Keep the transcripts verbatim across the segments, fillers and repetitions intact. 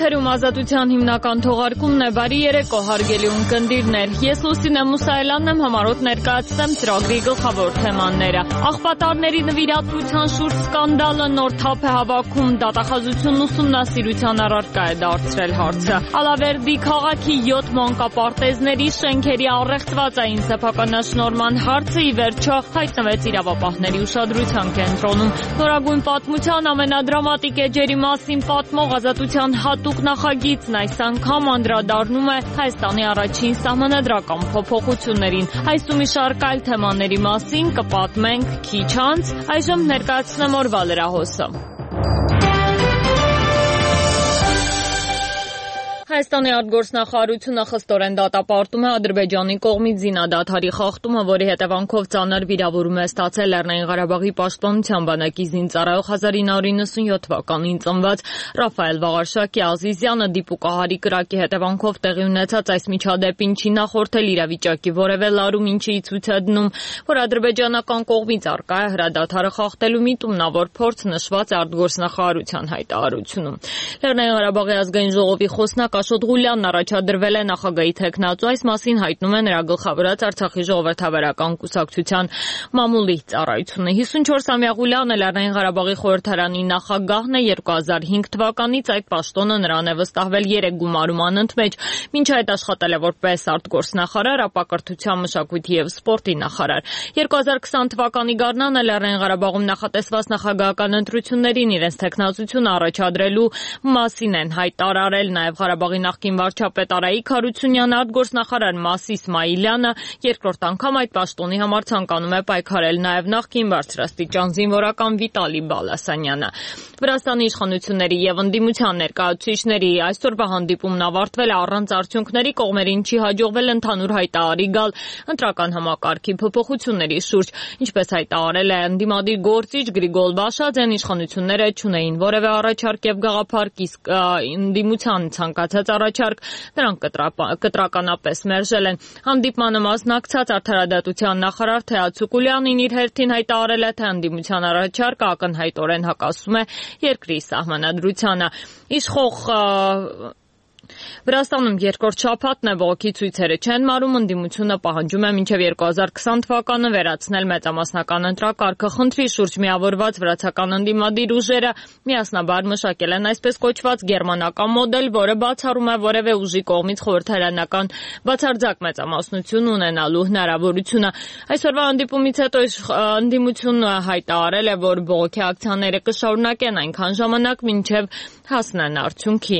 Եթերում ազատության հիմնական թողարկումն է, բարի երեկո հարգելի ունկնդիրներ, ես Լուսինե Մուսայելյանն եմ, համառոտ ներկայացնեմ ծրագրի գլխավոր թեմաները։ Աղբատարների նվիրատվության շուրջ սկանդալը նոր թափ է հավաքում, դատախազությունն ուսումնասիրության առարկա է դարձրել հարցը։ Ալավերդի քաղաքի յոթ մանկապարտեզների շենքերի առեղծվածային սեփականաշնորհման հարցը ի վերջո հայտնվեց իրավապահների ուշադրության կենտրոնում։ Նորագույն պատմության ամենադրամատիկ էջերի մասին պատմող Ազատության հատուկ նախագիծն այս անգամ անդրադառնում է Հայաստանի առաջին սահմանադրական փոփոխություններին։ Այս ու մի շարք այլ թեմաների մասին կպատմենք քիչ անց, այժմ ներկայացնեմ օրվա լրահոսը։ Հայաստանի արտգործնախարարությունը խստորեն դատապարտում է Ադրբեջանի կողմից զինադադարի խախտումը, որի հետևանքով ծանր վիրավորում է ստացել Լեռնային Ղարաբաղի պաշտպանության բանակի զինծառայող հազար ինը հարյուր նվաթ թվականին ծնված Ռաֆայել Վաղարշակի Ազիզյանը դիպուկահարի կրակի հետևանքով տեղի ունեցած այս միջադեպին չի նախորդել իրավիճակի որևէ լարում, ինչը ի ցույց է դնում, որ ադրբեջանական կողմից առկա է հրադադարը խախտելու միտումնավոր փորձ նշված արտգործնախարարության հայտարարությունում։ Լեռնային Ղարաբաղի ազգային ժողովի խոսնակ Աշոտ Ղուլյանն առաջադրվել է նախագահի թեկնածու, այս մասին հայտնում է նրա գլխավորած Արցախի ժողովրդավարական կուսակցության մամուլի ծառայությունը։ հիսունչորսամյա Ղուլյանը Լեռնային Ղարաբաղի խորհրդարանի նախագահն է, երկու հազար հինգ թվականից այդ պաշտոնը նրան է վստահվել երեք գումարման ընդմեջ, մինչ այդ աշխատել է որպես արտգործնախարար, ապա կրթության, մշակույթի և սպորտի նախարար։ երկու հազար քսան թվականի գարնանը Լեռնային Ղարաբաղում նախատեսված նախագահական ընտրություններին իրենց թեկնածությունը առաջադրելու մասին են հայտարարել նաև Ղարաբաղի նախկին վարչապետ Արայիկ Հարությունյանը, արտգործնախարար Մասի Իսմայիլյանը, երկրորդ անգամ այդ պաշտոնի համար ցանկանում է պայքարել նաև նախկին բարձրաստիճան զինվորական Վիտալի Բալասանյանը։ Վրաստանի իշխանությունների և ընդդիմության ներկայացուցիչների այսօրվա հանդիպումն ավարտվել է առանց արդյունքների, կողմերին չի հաջողվել ընդհանուր հայտարարի գալ ընտրական համակարգի փոփոխությունների շուրջ։ Ինչպես հայտարարել է ընդդիմադիր գործիչ Գրիգոր Բաշաձեն, իշխանությունները չունեին որևէ առաջարկ և գաղափար, իսկ ընդդիմության ցանկացած առաջարկ նրանք կտրականապես մերժել են։ Հանդիպմանը մասնակցած Արդարադատության նախարար Թեա Ցուկուլյանին իր հերթին հայտարարել է, թե ընդդիմության առաջարկը ակնհայտորեն հակասում է երկրի սահմանադրությանը։ Իշխող Վրաստանում երկրորդ շաբաթն է, բողոքի ցույցերը չեն մարում, ընդդիմությունը պահանջում է մինչև երկու հազար քսան թվականը վերացնել մեծամասնական ընտրակարգը։ Խնդրի շուրջ միավորված վրացական ընդդիմադիր ուժերը միասնաբար մշակել են այսպես կոչված գերմանական մոդել, որը բացառում է որևէ ուժի կողմից խորհրդարանական բացարձակ մեծամասնություն ունենալու հնարավորությունը։ Այսօրվա հանդիպումից հետո ընդդիմությունը հայտարարել է, որ բողոքի ակցիաները կշարունակեն այնքան ժամանակ, մինչև հասնեն արդյունքի։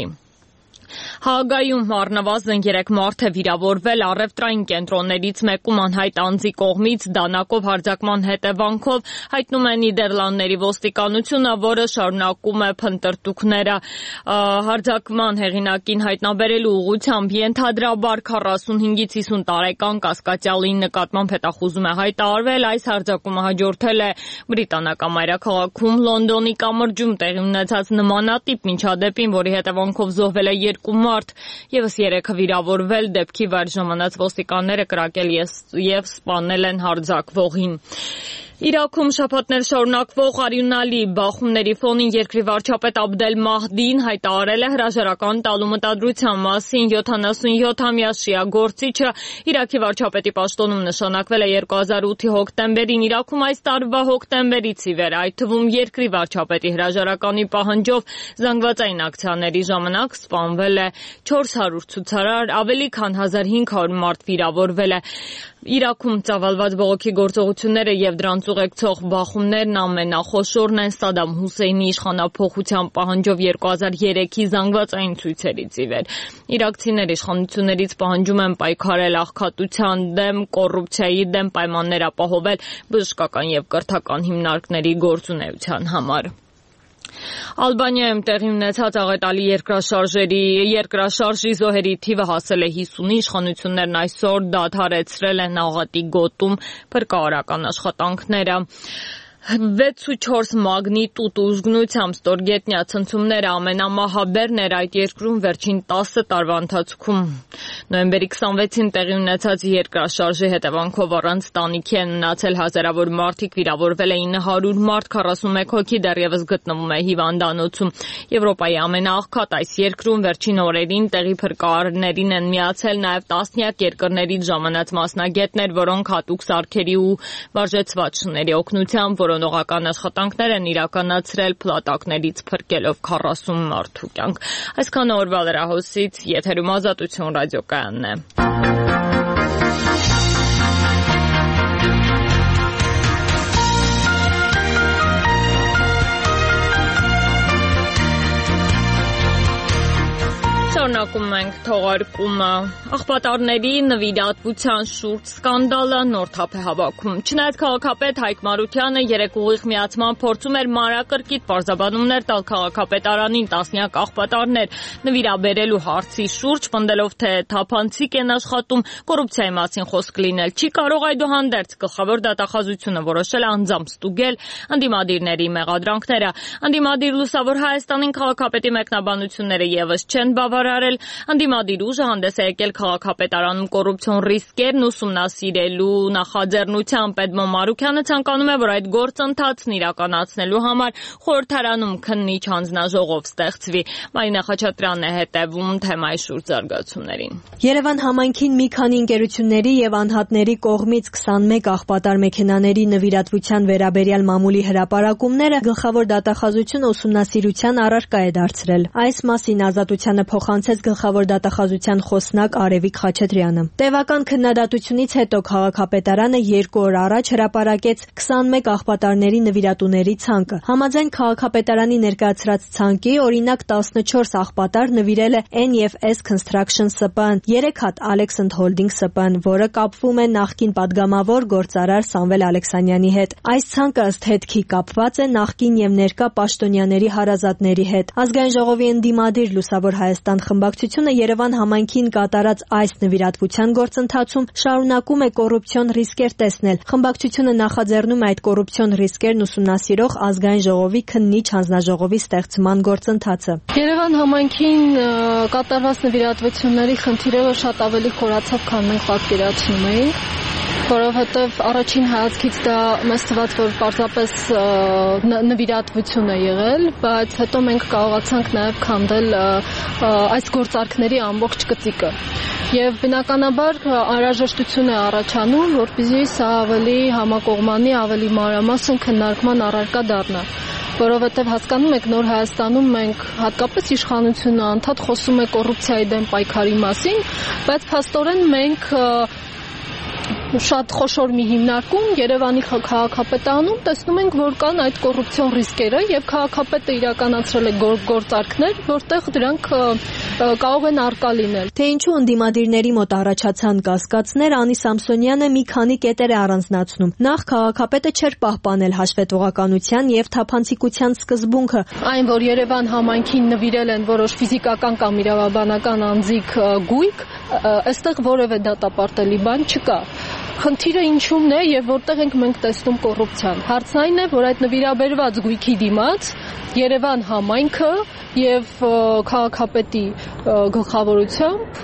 Հաագայում առնվազն երեք մարդ է վիրավորվել առևտրային կենտրոններից մեկում անհայտ անձի կողմից դանակով հարձակման հետևանքով, հայտնում է Նիդերլանդների ոստիկանությունը, որը շարունակում է փնտրտուքները հարձակման հեղինակին հայտնաբերելու ուղղությամբ։ Ենթադրաբար քառասունհինգից հիսուն տարեկան կասկածյալի նկատմամբ հետախուզում է հայտարարվել։ Այս հարձակումը հաջորդել է բրիտանական մայրաքաղաքում Լոնդոնի կամրջում տեղի ունեցած նմանատիպ միջադեպին, որի հետևանքով զոհվել է երկու մարդ, ևս երեքը վիրավորվել, դեպքի վայր ժամանած ոստիկանները կրակել և սպանել են հարձակվողին։ Իրաքում շաբաթներ շարունակվող արյունալի բախումների ֆոնին երկրի վարչապետ Աբդել Մահդին հայտարարել է հրաժարական տալու մտադրության մասին։ յոթանասունյոթամյա շիա գործիչը Իրաքի վարչապետի պաշտոնում նշանակվել է երկու հազար ութի հոկտեմբերին։ Իրաքում այս տարվա հոկտեմբերից ի վեր, այդ թվում երկրի վարչապետի հրաժարականի պահանջով զանգվածային ակցիաների ժամանակ սպանվել է չորս հարյուր ցուցարար, ավելի քան հազար հինգ հարյուր մարդ վիրավորվել է։ Իրաքում ծավալված բողոքի գործողությունները և դրանց ուղեկցող բախումներն ամենախոշորն են Սադամ Հուսեյնի իշխանափոխության պահանջով երկու հազար երեքի զանգվածային ցույցերից ի վեր։ Իրաքցիները իշխանություններից պահանջում են պայքարել աղքատության դեմ, կոռուպցիայի դեմ, պայմաններ ապահովել բժշկական և կրթական հիմնարկների գործունեության համար։ Ալբանիայում տեղի ունեցած աղետալի երկրաշարժերի երկրաշարժի զոհերի թիվը հասել է հիսունի, իշխանություններն այսօր դադարեցրել են աղատի գոտում փրկարարական աշխատանքները։ վեցուչորս մագնիտուդ ուժգնությամբ ստորգետնյա ցնցումները ամենամահաբերն էր այդ երկրում վերջին տասը տարվա ընթացքում։ Նոյեմբերի քսանվեցին տեղի ունեցած երկրաշարժի հետևանքով առանց տանիքի են մնացել հազարավոր մարդիկ, վիրավորվել էին հարյուր մարդ, քառասունմեկ հոգի դեռևս գտնվում է հիվանդանոցում։ Եվրոպայի ամենաաղքատ այս երկրում վերջին օրերին տեղի փրկարարներին են միացել նաև տասնյակ երկրներից ժամանած մասնագետներ, որոնք հատուկ սարքերի ու վարժեցված շների օգնությամբ որոնողական աշխատանքներ են իրականացրել փլատակներից փրկելով քառասուն մարդու կյանք։ Այսքանը օրվա լրահոսից, եթերում Ազատություն ռադիոկայանն է։ Շարունակում ենք թողարկումը։ Աղբատարների նվիրատվության շուրջ սկանդալը Նորթափ է հավաքում։ Չնայած քաղաքապետ Հայկ Մարությանը երեք ուղիղ միացման փորձում էր մանրակրկիտ պարզաբանումներ տալ քաղաքապետարանին, տասնյակ աղբատարներ նվիրաբերելու հարցի շուրջ, պնդելով, թե թափանցիկ են աշխատում, կոռուպցիայի մասին խոսք լինել չի կարող, այդուհանդերձ գլխավոր դատախազությունը որոշել է անձամբ ստուգել ընդդիմադիրների մեղադրանքները։ Ընդդիմադիր Լուսավոր Հայաստանին քաղաքապետի մեկնաբանությունները եւս չեն բավարարել։ Ընդդիմադիր ուժը հանդես է եկել քաղաքապետարանում կոռուպցիոն ռիսկերն ուսումնասիրելու նախաձեռնությամբ։ Էդմոն Մարուքյանը ցանկանում է, որ այդ գործընթացն իրականացնելու համար խորհրդարանում քննիչ հանձնաժողով ստեղծվի։ Մարինա Խաչատրյանն է հետևում թեմայի շուրջ զարգացումներին։ Երևան համայնքին մի քանի ընկերությունների եւ անհատների կողմից քսանմեկ աղբատար մեքենաների նվիրատվության վերաբերյալ մամուլի հրապարակումները գլխավոր դատախազությունը ուսումնասիրության առարկա է դարձրել։ Այս մասին Ազատությանը փոխանցեց գլխավոր դատախազության խոսնակ Արևիկ Խաչատրյանը։ Տևական քննադատությունից հետո քաղաքապետարանը երկու օր առաջ հրապարակեց քսանմեկ աղբատարների նվիրատուների ցանկը։ Համաձայն քաղաքապետարանի ներկայացրած ցանկի, օրինակ տասնչորս աղբատար նվիրել է N և S Construction Սպ Ն, երեք հատ Alexand Holding Սպ Ն, որը կապվում է նախկին падգամավոր գործարար Սամվել Ալեքսանյանի հետ։ Այս ցանկը ըստ հետքի կապված է նախկին եւ ներկա պաշտոնյաների հարազատների հետ։ Ազգային ժողովի ընդդիմադիր Լուսավոր Հայաստան խմբակցությունը Երևան համայնքին կատարած այս նվիրատվության գործընթացում շարունակում է կոռուպցիոն ռիսկեր տեսնել։ Խմբակցությունը նախաձեռնում է այդ կոռուպցիոն ռիսկերն ուսումնասիրող ազգային ժողովի քննիչ հանձնաժողովի ստեղծման գործընթացը։ Երևան համայնքին կատարված նվիրատվությունների խնդիրը շատ ավելի խորացավ, քան մենք պատկերացնում էինք, որովհետև առաջին հայացքից դա մեզ թվաց, որ պարզապես նվիրատվություն է եղել, բայց հետո մենք կարողացանք նաև քանդել այս գործարքների ամբողջ կծիկը։ Եվ բնականաբար անհրաժեշտություն է առաջանում, որպեսզի սա ավելի համակողմանի, ավելի մանրամասն քննարկման առարկա դառնա, որովհետև հասկանում եք, Նոր Հայաստանում մենք հատկապես իշխանությունը անդադ խոսում է կոռուպցիայի դեմ պայքարի մասին, բայց փաստորեն մենք շատ խոշոր մի հիմնարկում Երևանի քաղաքապետարանում տեսնում ենք, որ կան այդ կոռուպցիոն ռիսկերը եւ քաղաքապետը իրականացրել է գործարքներ, որտեղ դրանք կարող են արկա լինել։ Թե ինչու ընդդիմադիրների մոտ առաջացան կասկածներ, Անի Սամսոնյանը մի քանի կետեր է առանձնացնում։ Նախ քաղաքապետը չէր պահպանել հաշվետվողականության եւ թափանցիկության սկզբունքը։ Այն, որ Երևան համայնքին նվիրել են որոշ ֆիզիկական կամ իրավաբանական անձիկ գույք, այստեղ որևէ դատապարտելի բան չկա։ Խնդիրը ինչումն է եւ որտեղ ենք մենք տեսնում կոռուպցիան։ Հարցն այն է, որ այդ նվիրաբերված գույքի դիմաց Երևան համայնքը եւ քաղաքապետի գլխավորությամբ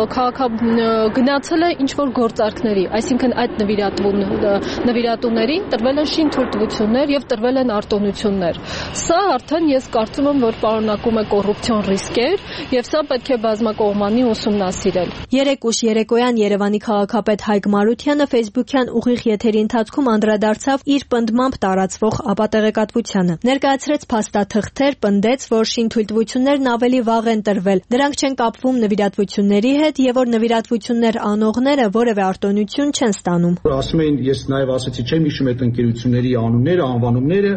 գնացել է ինչ-որ գործարքների, այսինքն այդ նվիրատուներին տրվել են շինթույլտվություններ եւ տրվել են արտոնություններ։ Սա արդեն ես կարծում եմ, որ պարունակում է կոռուպցիոն ռիսկեր եւ սա պետք է բազմակողմանի ուսումնասիրել։ Երեք ուշ երեկոյան Երևանի քաղաքապետ Հայկ Մարությանը Facebook-յան ուղիղ եթերի ընթացքում անդրադարձավ իր պնդմամբ տարածվող ապատեղեկատվությանը։ Ներկայացրեց փաստաթղթեր, պնդեց, որ շինթույլտվություններն ավելի վաղ են տրվել։ Դրանք չեն կապվում նվիրատվությունների հետ եւ որ նվիրատվություններ անողները որևէ արտոնություն չեն ստանում։ Ասում էին, ես նաեւ ասացի, չեմ հիշում այդ ընկերությունների անունները, անվանումները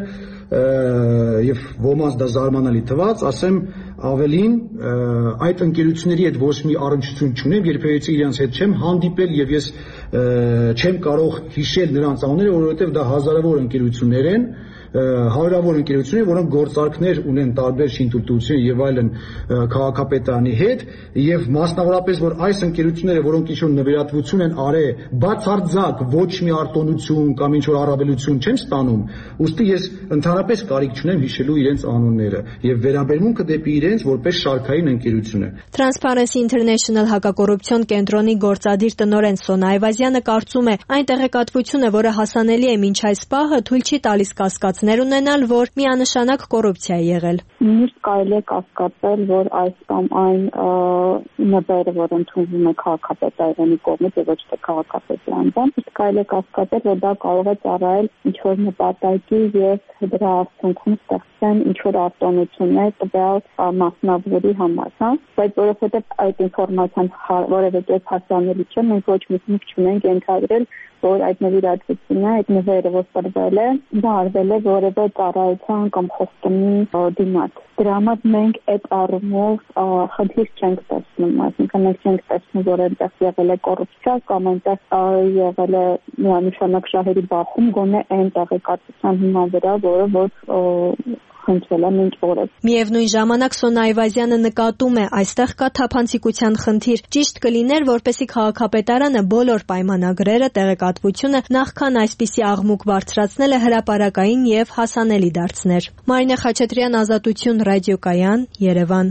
եւ ոմանց դա զարմանալի թվաց, ասեմ ավելին այդ ընկերությունների հետ ոչ մի առնչություն չունեմ, երբևէ իրենց հետ չեմ հանդիպել եւ ես չեմ կարող հիշել նրանց անունները, որովհետեւ դա հազարավոր ընկերություններ են հարյուրավոր ընկերություններ, որոնք գործարքներ ունեն տարբեր շինթույլտվություն եւ այլն քաղաքապետարանի հետ, եւ մասնավորապես որ այս ընկերությունները, որոնք ինչ-որ նվիրատվություն են արել, բացարձակ ոչ մի արտոնություն կամ ինչ-որ առավելություն չեն ստանում, ուստի ես ընդհանրապես կարիք չունեմ հիշելու իրենց անունները եւ վերաբերմունքը դեպի իրենց որպես շարքային ընկերություն է։ Transparency International հակակոռուպցիոն կենտրոնի գործադիր տնօրեն Սոնա Այվազյանը կարծում է, այն տեղեկատվությունը, որը հասանելի է մինչ այս պահը, թույլ չի տալիս կասկածներ ունենալ, որ միանշանակ կոռուպցիա է եղել։ Նույնիսկ կարելի է կասկածել, որ այս կամ այն նվերը, որ ընդունվում է քաղաքապետարանի կողմից եւ ոչ թե քաղաքապետարանიდან, իսկ կարելի է կասկածել, որ դա կարող է ծառայել ինչ-որ նպատակի եւ դրա արդյունքում ստեղծեն ինչ-որ արտոնություններ տվյալ մասնավորի համար, հա, բայց որովհետեւ այդ ինֆորմացիան որևէ կերպ հասանելի չէ, մենք ոչ մի հիմք չունենք ենթադրել, որ այդ նվիրատվությունը, այդ նվերը, որ տրվել է, դա արվել է որևէ ծառայության կամ խոստումի դիմաց։ Դրա համար մենք այդ առումով խնդիր չենք տեսնում, այսինքն մենք չենք տեսնում, որ այնտեղ եղել է կոռուպցիա կամ այնտեղ եղել է միանշանակ շահերի բախում, գոնե այն տեղեկատվության հիման վրա, որը որ Միևնույն ժամանակ Սոնա Այվազյանը նկատում է, այստեղ կա թափանցիկության խնդիր։ Ճիշտ կլիներ, որպեսզի քաղաքապետարանը բոլոր պայմանագրերը, տեղեկատվությունը նախքան այսպիսի աղմուկ բարձրացնելը հրապարակային եւ հասանելի դարձներ։ Մարինե Խաչատրյան, Ազատություն, ռադիոկայան, Երևան։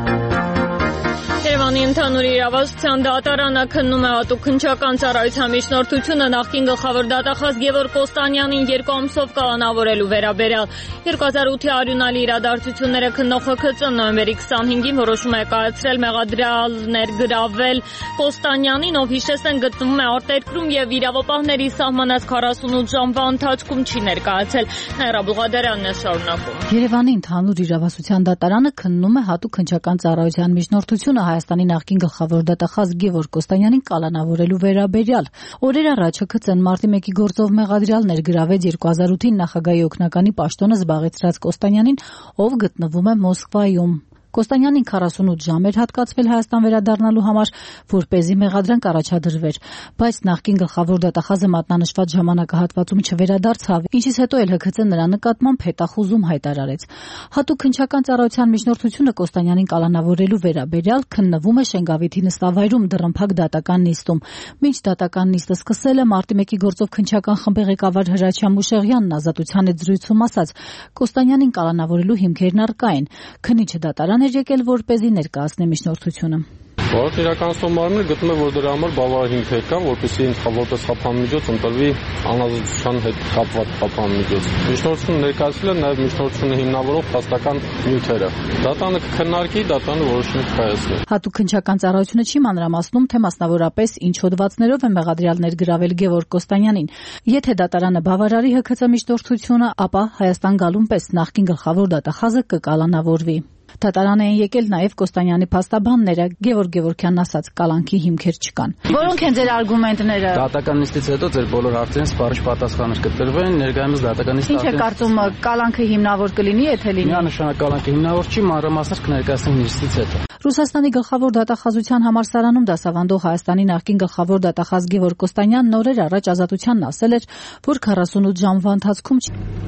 Երևանի ընդհանուր իրավասության դատարանը քննում է հատուկ քննչական ծառայության միջնորդությունը նախկին գլխավոր դատախազ Գևորգ Կոստանյանին երկու ամսով կալանավորելու վերաբերյալ։ երկու հազար ութի արյունալի իրադարձությունները քննող Հ Քծ նոյեմբերի քսանհինգին որոշում է կայացրել մեղադրյալներ գրավել Կոստանյանին, ով հիշեցնենք գտնվում է արտերկրում եւ իրավապահների սահմանած քառասունութ ժամվա ընթացքում չի ներկայացել։ Նաիրա Բուղադարյանն է շարունակում։ Երևանի ընդհանուր իրավասության դատարանը քննում է հատուկ քննչական ծառայության միջնորդությունը Հայաստանի նախկին գլխավոր դատախազ Գևորգ Կոստանյանին կալանավորելու վերաբերյալ։ Օրեր առաջ Հ Քծ-ն մարտի մեկի գործով մեղադրյալ ներգրավեց երկու հազար ութին նախագահի օգնականի պաշտոնը զբաղեցրած Կոստանյանին, ով գտնվում է Մոսկվայում։ Կոստանյանին քառասունութ ժամ էր հատկացվել Հայաստան վերադառնալու համար, որպեսզի մեղադրանք առաջադրվեր, բայց նախկին գլխավոր դատախազը մատնանշված ժամանակահատվածում չվերադարձավ, ինչից հետո էլ Հ Քծը նրա նկատմամբ հետախուզում հայտարարեց։ Հատուկ քննչական ծառայության միջնորդությունը Կոստանյանին կալանավորելու վերաբերյալ քննվում է Շենգավիթի նստավայրում դռնփակ դատական նիստում։ Մինչ դատական նիստը սկսել է, մարտի մեկի գործով քննչական խմբի ղեկավար Հրաչյա Մուշեղյանն Ազատության հետ զրույցում ասաց. Կոստանյանին կալանավորելու հիմքերն առկա են։ Քննիչը դատարան եկել, որպեսզի ներկայացնի միջնորդությունը։ Որոշ իրականացնող մարմինը գտնում է, որ դրա համար բավարար հիմքեր կան, որպեսզի որպես խափանմիջոց ընտրվի անազատության հետ կապված խափանմիջոց։ Միջնորդությունը ներկայացվել է նաև միջնորդությունը հիմնավորող փաստական նյութերը։ Դատանը կքննարկի, դատանը որոշում կայացնի։ Հատուկ քննչական ծառայությունը չի մանրամասնում, թե մասնավորապես ինչ հոդվածներով է մեղադրյալ ներգրավել Գևորգ Կոստանյանին։ Եթե դատարանը բավարարի Հ Քծ միջնորդությունը, ապա Հայաստան գալուն պես նախկին գլխավոր դատախազը կկալանավորվի։ Դատարան են եկել նաև Կոստանյանի փաստաբանները, Գևորգ Գևորգյանն ասաց, կալանքի հիմքեր չկան։ Որոնք են ձեր արգումենտները։ Դատական նիստից հետո ձեր բոլոր հարցերին սպառիչ պատասխաններ կտրվեն, ներկայումս դատական նիստը։ Ինչ է կարծում, կալանքը հիմնավոր կլինի, եթե լինի։ Միանշանակ կալանքը հիմնավոր չի, մանրամասներ կներկայացնենք նիստից հետո։ Ռուսաստանի գլխավոր դատախազության համալսարանում դասավանդող Հայաստանի նախկին գլխավոր դատախազ Գևորգ Կոստանյանն օրեր առաջ Ազատությանն ասել էր, որ քառասունութ ժամվա ընթացքում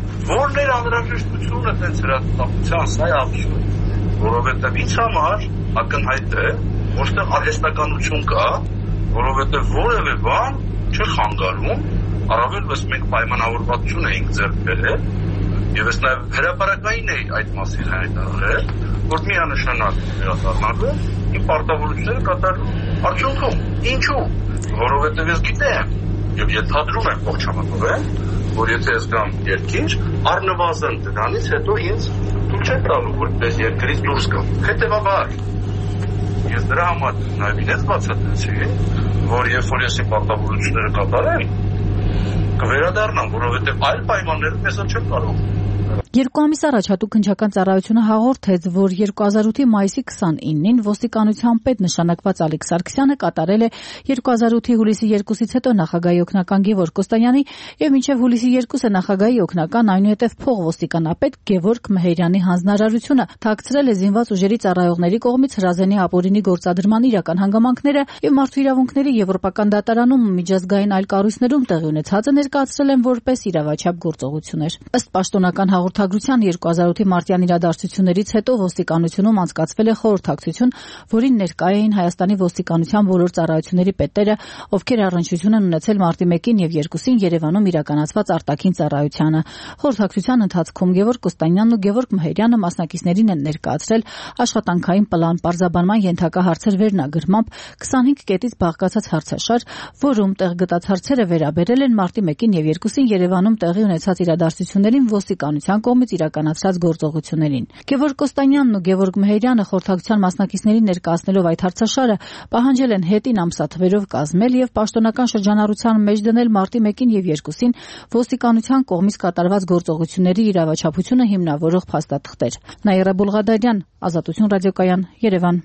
որներ անհրաժեշտությունը տենց հրատապության սա է ապշում, որովհետև ինչ համար ակնհայտ է, ոչ թե արհեստականություն կա, որովհետև որևէ բան չէ խանգարում, առավելևս մենք պայմանավորվածություն էինք ձեռք բերել, եւ ես նաեւ հրապարակային էի այդ մասին հայտարարել, որ միանշանակ վերադառնալու իմ պարտավորությունները կատարելու արդյունքում։ Ինչու՞, որովհետև ես գիտեմ եւ ենթադրում եմ ողջ համակարգը, որ եթե ես գամ երկիր, առնվազն դրանից հետո ինձ թույլ չեն տալու, որպես երկրից դուրս գամ։ Հետևաբար, ես դրա համար նաև ինձ բացատրեցի, որ երբ որ ես իմ պարտավորությունները կատարեմ, կվերադառնամ, որովհետև այլ պայմաններ մեզ չեն կարող։ Երկու ամիս առաջ Հատուկ քննչական ծառայությունը հաղորդեց, որ երկու հազար ութի մայիսի քսանինին ոստիկանության պետ նշանակված Ալիկ Սարգսյանը կատարել է երկու հազար ութի հուլիսի երկուսից հետո նախագահի օգնական Գևորգ Կոստանյանի եւ մինչեւ հուլիսի երկուսը նախագահի օգնական այնուհետեւ փոխոստիկանապետ Գևորգ Մեհերյանի հանձնարարությունը, թաքցրել է զինված ուժերի ծառայողների կողմից հրազենի ապօրինի գործադրման իրական հանգամանքները եւ մարդու իրավունքների եվրոպական դատարանում ու միջազգային այլ կառույցներում տեղի ունեցածը ներկայացրել են որպես իրավաչափ գործողություններ։ Ըստ պաշտոնական հաղորդագրության երկու հազար ութի մարտյան իրադարձություններից հետո ոստիկանությունում անցկացվել է խորհրդակցություն, որին ներկա էին Հայաստանի ոստիկանության բոլոր ծառայությունների պետերը, ովքեր առնչություն են ունեցել մարտի մեկին եւ երկուսին Երևանում իրականացված արտաքին ծառայությանը։ Խորհրդակցության ընթացքում Գևորգ Կոստանյանն ու Գևորգ Մեհերյանը մասնակիցներին են ներկայացրել աշխատանքային պլան պարզաբանման ենթակա հարցեր վերնագրմամբ քսանհինգ կետից բաղկացած հարցաշար, որում տեղ գտած հարցերը վերաբերել են մարտի մեկին եւ երկուսին Երևանում տեղի ունեցած իրադարձություններին ոստիկանության կողմից իրականացրած գործողություններին։ Գևորգ Կոստանյանն ու Գևորգ Մեհերյանը խորհրդակցության մասնակիցներին ներկայացնելով այդ հարցաշարը պահանջել են հետին ամսաթվերով կազմել եւ պաշտոնական շրջանառության մեջ դնել մարտի մեկին եւ երկուսին ոստիկանության կողմից կատարված գործողությունների իրավաչափությունը հիմնավորող փաստաթղթեր։ Նաիրա Բուլղադարյան, Ազատություն ռադիոկայան, Երևան։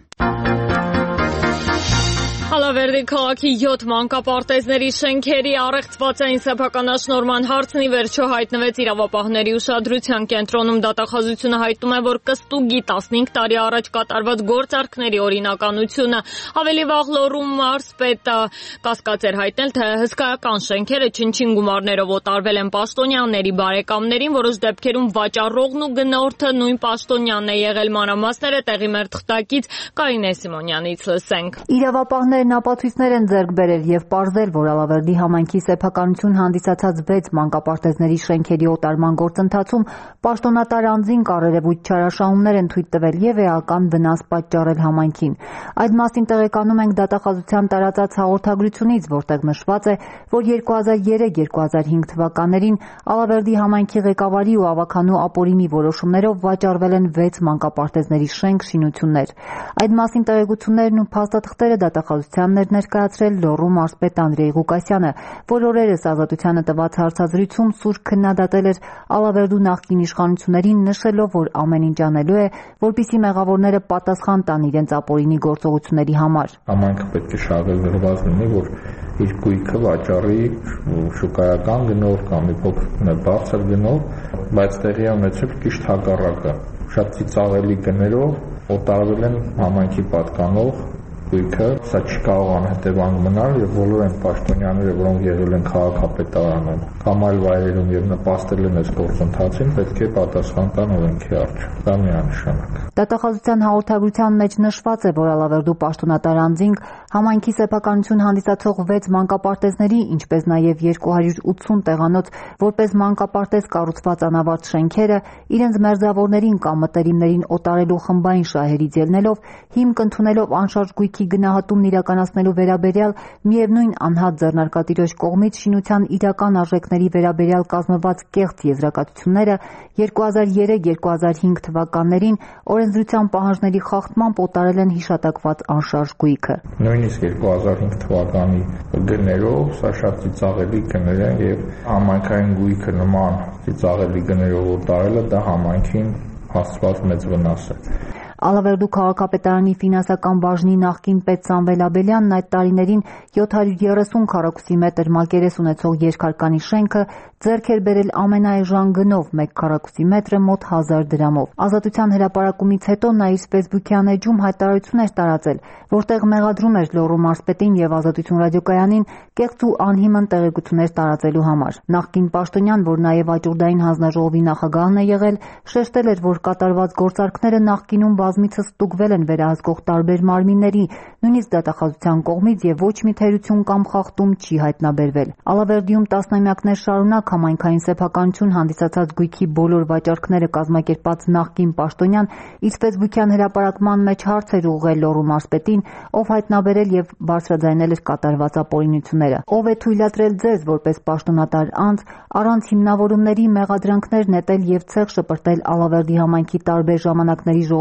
Հալավերդի քաղաքի յոթ մանկապարտեզների շենքերի առեղծվածային սեփականաշնորհման հարցն ի վերջո հայտնվեց իրավապահների ուշադրության կենտրոնում։ Դատախազությունը հայտնում է, որ կստուգի տասնհինգ տարի առաջ կատարված գործարքների օրինականությունը։ Ավելի վաղ Լոռու մարզպետը կասկած էր հայտնել, թե հսկայական շենքերը չնչին գումարներով օտարվել են պաշտոնյաների բարեկամներին, որոշ դեպքերում վաճառողն ու գնորդը նույն պաշտոնյանն է եղել։ Մանրամասները տեղի մեր թղթակից Կարինե Սիմոնյանից լսենք։ Իրավապահներն ապացույցներ են ձեռք բերել եւ պարզել, որ Ալավերդի համայնքի սեփականություն հանդիսացած վեց մանկապարտեզների շենքերի օտարման գործընթացում պաշտոնատար անձին կարերևույթ չարաշահումներ են թույլ տվել եւ էական վնաս պատճառել համայնքին։ Այդ մասին տեղեկանում ենք դատախազության տարածած հաղորդագրությունից, որտեղ նշված է, որ երկու հազար երեք երկու հազար հինգ թվականներին Ալավերդի համայնքի ղեկավարի ու ավականու ապօրինի որոշումներով վաճառվել են վեց մանկապարտեզների շենք-շինություններ։ Այդ մասին տեղեկություններն ու փաստաթղթերը դատախազությանն էր ներկայացրել Լոռու մարզպետ Անդրեյ Ղուկասյանը, որ օրերս Ազատությանը տված հարցազրույցում սուր քննադատել էր Ալավերդու նախկին իշխանություններին, նշելով, որ ամեն ինչ անելու է, որպեսզի մեղավորները պատասխան տան իրենց ապօրինի գործողությունների համար։ Համայնքը պետք է շահագրգռված լինի, որ իր գույքը վաճառի շուկայական գնով կամ մի փոքր բարձր գնով, բայց տեղի է ունեցել ճիշտ հակառակը։ Շատ ծիծաղելի գներով օտարվել են համայնքի պատկանող գույքը, սա չի կարող անհետևանք մնալ եւ բոլոր այն պաշտոնյաները, որոնք եղել են քաղաքապետարանում կամ այլ վայրերում եւ նպաստել են այս գործընթացին, պետք է պատասխան տան օրենքի առջև։ Դա միանշանակ։ Դատախազության հաղորդագրության մեջ նշված է, որ Ալավերդու պաշտոնատար անձինք համայնքի սեփականություն հանդիսացող վեց մանկապարտեզների, ինչպես նաեւ երկու հարյուր ութսուն տեղանոց որպես մանկապարտեզ կառուցված անավարտ շենքերը իրենց մերձավորներին կամ մտերիմներին օտարելու խմբային շահերից ելնելով, հիմք ընդունելով անշարժ գույքի գնահատումն իրականացնելու վերաբերյալ միևնույն անհատ ձեռնարկատիրոջ կողմից շինության իրական արժեքների վերաբերյալ կազմված կեղծ եզրակացությունները երկու հազար երեք երկու հազար հինգ թվականներին օրենսդրության պահանջների խախտմամբ օտարել են հիշատակված անշարժ գույքը։ Նույնիսկ երկու հազար հինգ թվականի գներով սա շատ ծիծաղելի գներ են եւ համայնքային գույքը նման ծիծաղելի գներով օտարելը դա համայնքին հասցված մեծ վնաս է։ Ալավերդու քաղաքապետարանի ֆինանսական բաժնի նախկին պետ Սամվել Աբելյանն այդ տարիներին յոթ հարյուր երեսուն քառակուսի մետր մակերես ունեցող երկհարկանի շենքը ձեռք էր բերել ամենաէժան գնով մեկ քառակուսի մետրը մոտ հազար դրամով։ Ազատության հրապարակումից հետո նա իր ֆեյսբուքյան էջում հայտարարություն էր տարածել, որտեղ մեղադրում էր Լոռու մարզպետին եւ Ազատություն ռադիոկայանին կեղծ ու անհիմն տեղեկություններ տարածելու համար։ Նախկին պաշտոնյան, որ նաեւ աճուրդային հանձնաժողովի նախագահն է եղել, շեշտել էր, որ կատարված գործարքները նախկինում բազմիցս ստուգվել են վերահսկող տարբեր մարմինների, նույնիսկ դատախազության կողմից եւ ոչ մի թերություն կամ խախտում չի հայտնաբերվել։ Ալավերդիում տասնամյակներ շարունակ համայնքային սեփականություն հանդիսացած գույքի բոլոր վաճառքները կազմակերպած նախկին պաշտոնյան իր ֆեյսբուքյան հրապարակման մեջ հարց էր ուղղել Լոռու մարզպետին, ով հայտնաբերել եւ բարձրաձայնել էր կատարված ապօրինությունները։ Ով է թույլատրել ձեզ որպես պաշտոնատար անձ առանց հիմնավորումների մեղադրանքներ նետել եւ ցեղ շպրտել Ալավերդի համայնքի տարբեր ժամանակների ժողովրդի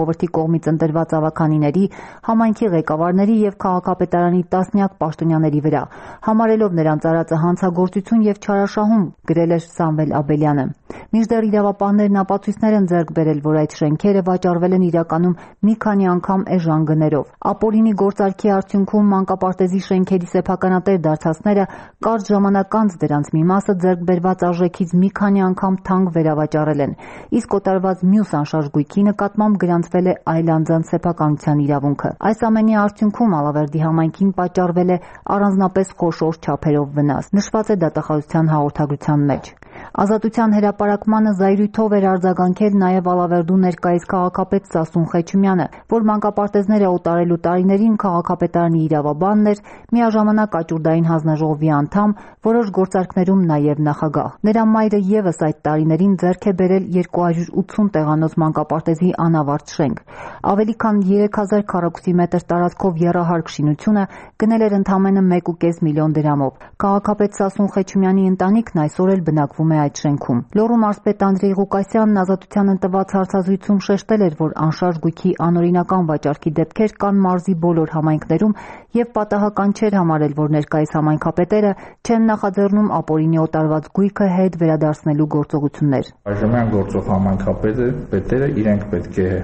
կողմից ընտրված ավականիների, համայնքի ղեկավարների եւ քաղաքապետարանի տասնյակ պաշտոնյաների վրա, համարելով նրանց արածը հանցագործություն եւ չարաշահում, գրել էր Սամվել Աբելյանը։ Մինչդեռ իրավապահներն ապացույցներ են ձեռք բերել, որ այդ շենքերը վաճառվել են իրականում մի քանի անգամ էժան գներով։ Ապօրինի գործարքի արդյունքում մանկապարտեզի շենքերի սեփականատեր դարձածները կարճ ժամանակ անց դրանց մի մասը ձեռք բերված արժեքից մի քանի անգամ թանկ վերավաճառել են, իսկ օտարված մյուս անշարժ գույքի նկատմամբ գրանցվել է այլ անձանց սեփականության իրավունքը։ Այս ամենի արդյունքում Ալավերդի համայնքին պատճառվել է առանձնապես խոշոր չափերով վնաս, նշված է դատախազության հաղորդագրության մեջ։ Ազատության հրապարակմանը զայրույթով էր արձագանքել նաև Ալավերդու ներկայիս քաղաքապետ Սասուն Խեչումյանը, որ մանկապարտեզները օտարելու տարիներին քաղաքապետարանի իրավաբանն էր, միաժամանակ աճուրդային հանձնաժողովի անդամ, որոշ գործարքներում նաև նախագահ։ Նրա մայրը ևս այդ տարիներին ձեռք է բերել երկու հարյուր ութուն տեղանոց մանկապարտեզի անավարտ շենք։ Ավելի քան երեք հազար քառակուսի մետր տարածքով եռահարկ շինությունը գնել էր ընդամենը մեկ ու կես միլիոն դրամով։ Քաղաքապետ Սասուն Խեչումյանի ընտանիքն այսօր էլ բնակվում է այդ շենքում։ Լոռու մարզպետ Անդրեյ Ղուկասյանն Ազատությանն տված հարցազրույցում շեշտել էր, որ անշարժ գույքի անօրինական վաճառքի դեպքեր կան մարզի բոլոր համայնքներում եւ պատահական չէր համարել, որ ներկայիս համայնքապետերը չեն նախաձեռնում ապօրինի օտարված գույքը հետ վերադարձնելու գործողություններ։ Այժմյան գործող համայնքապետերը իրենք պետք է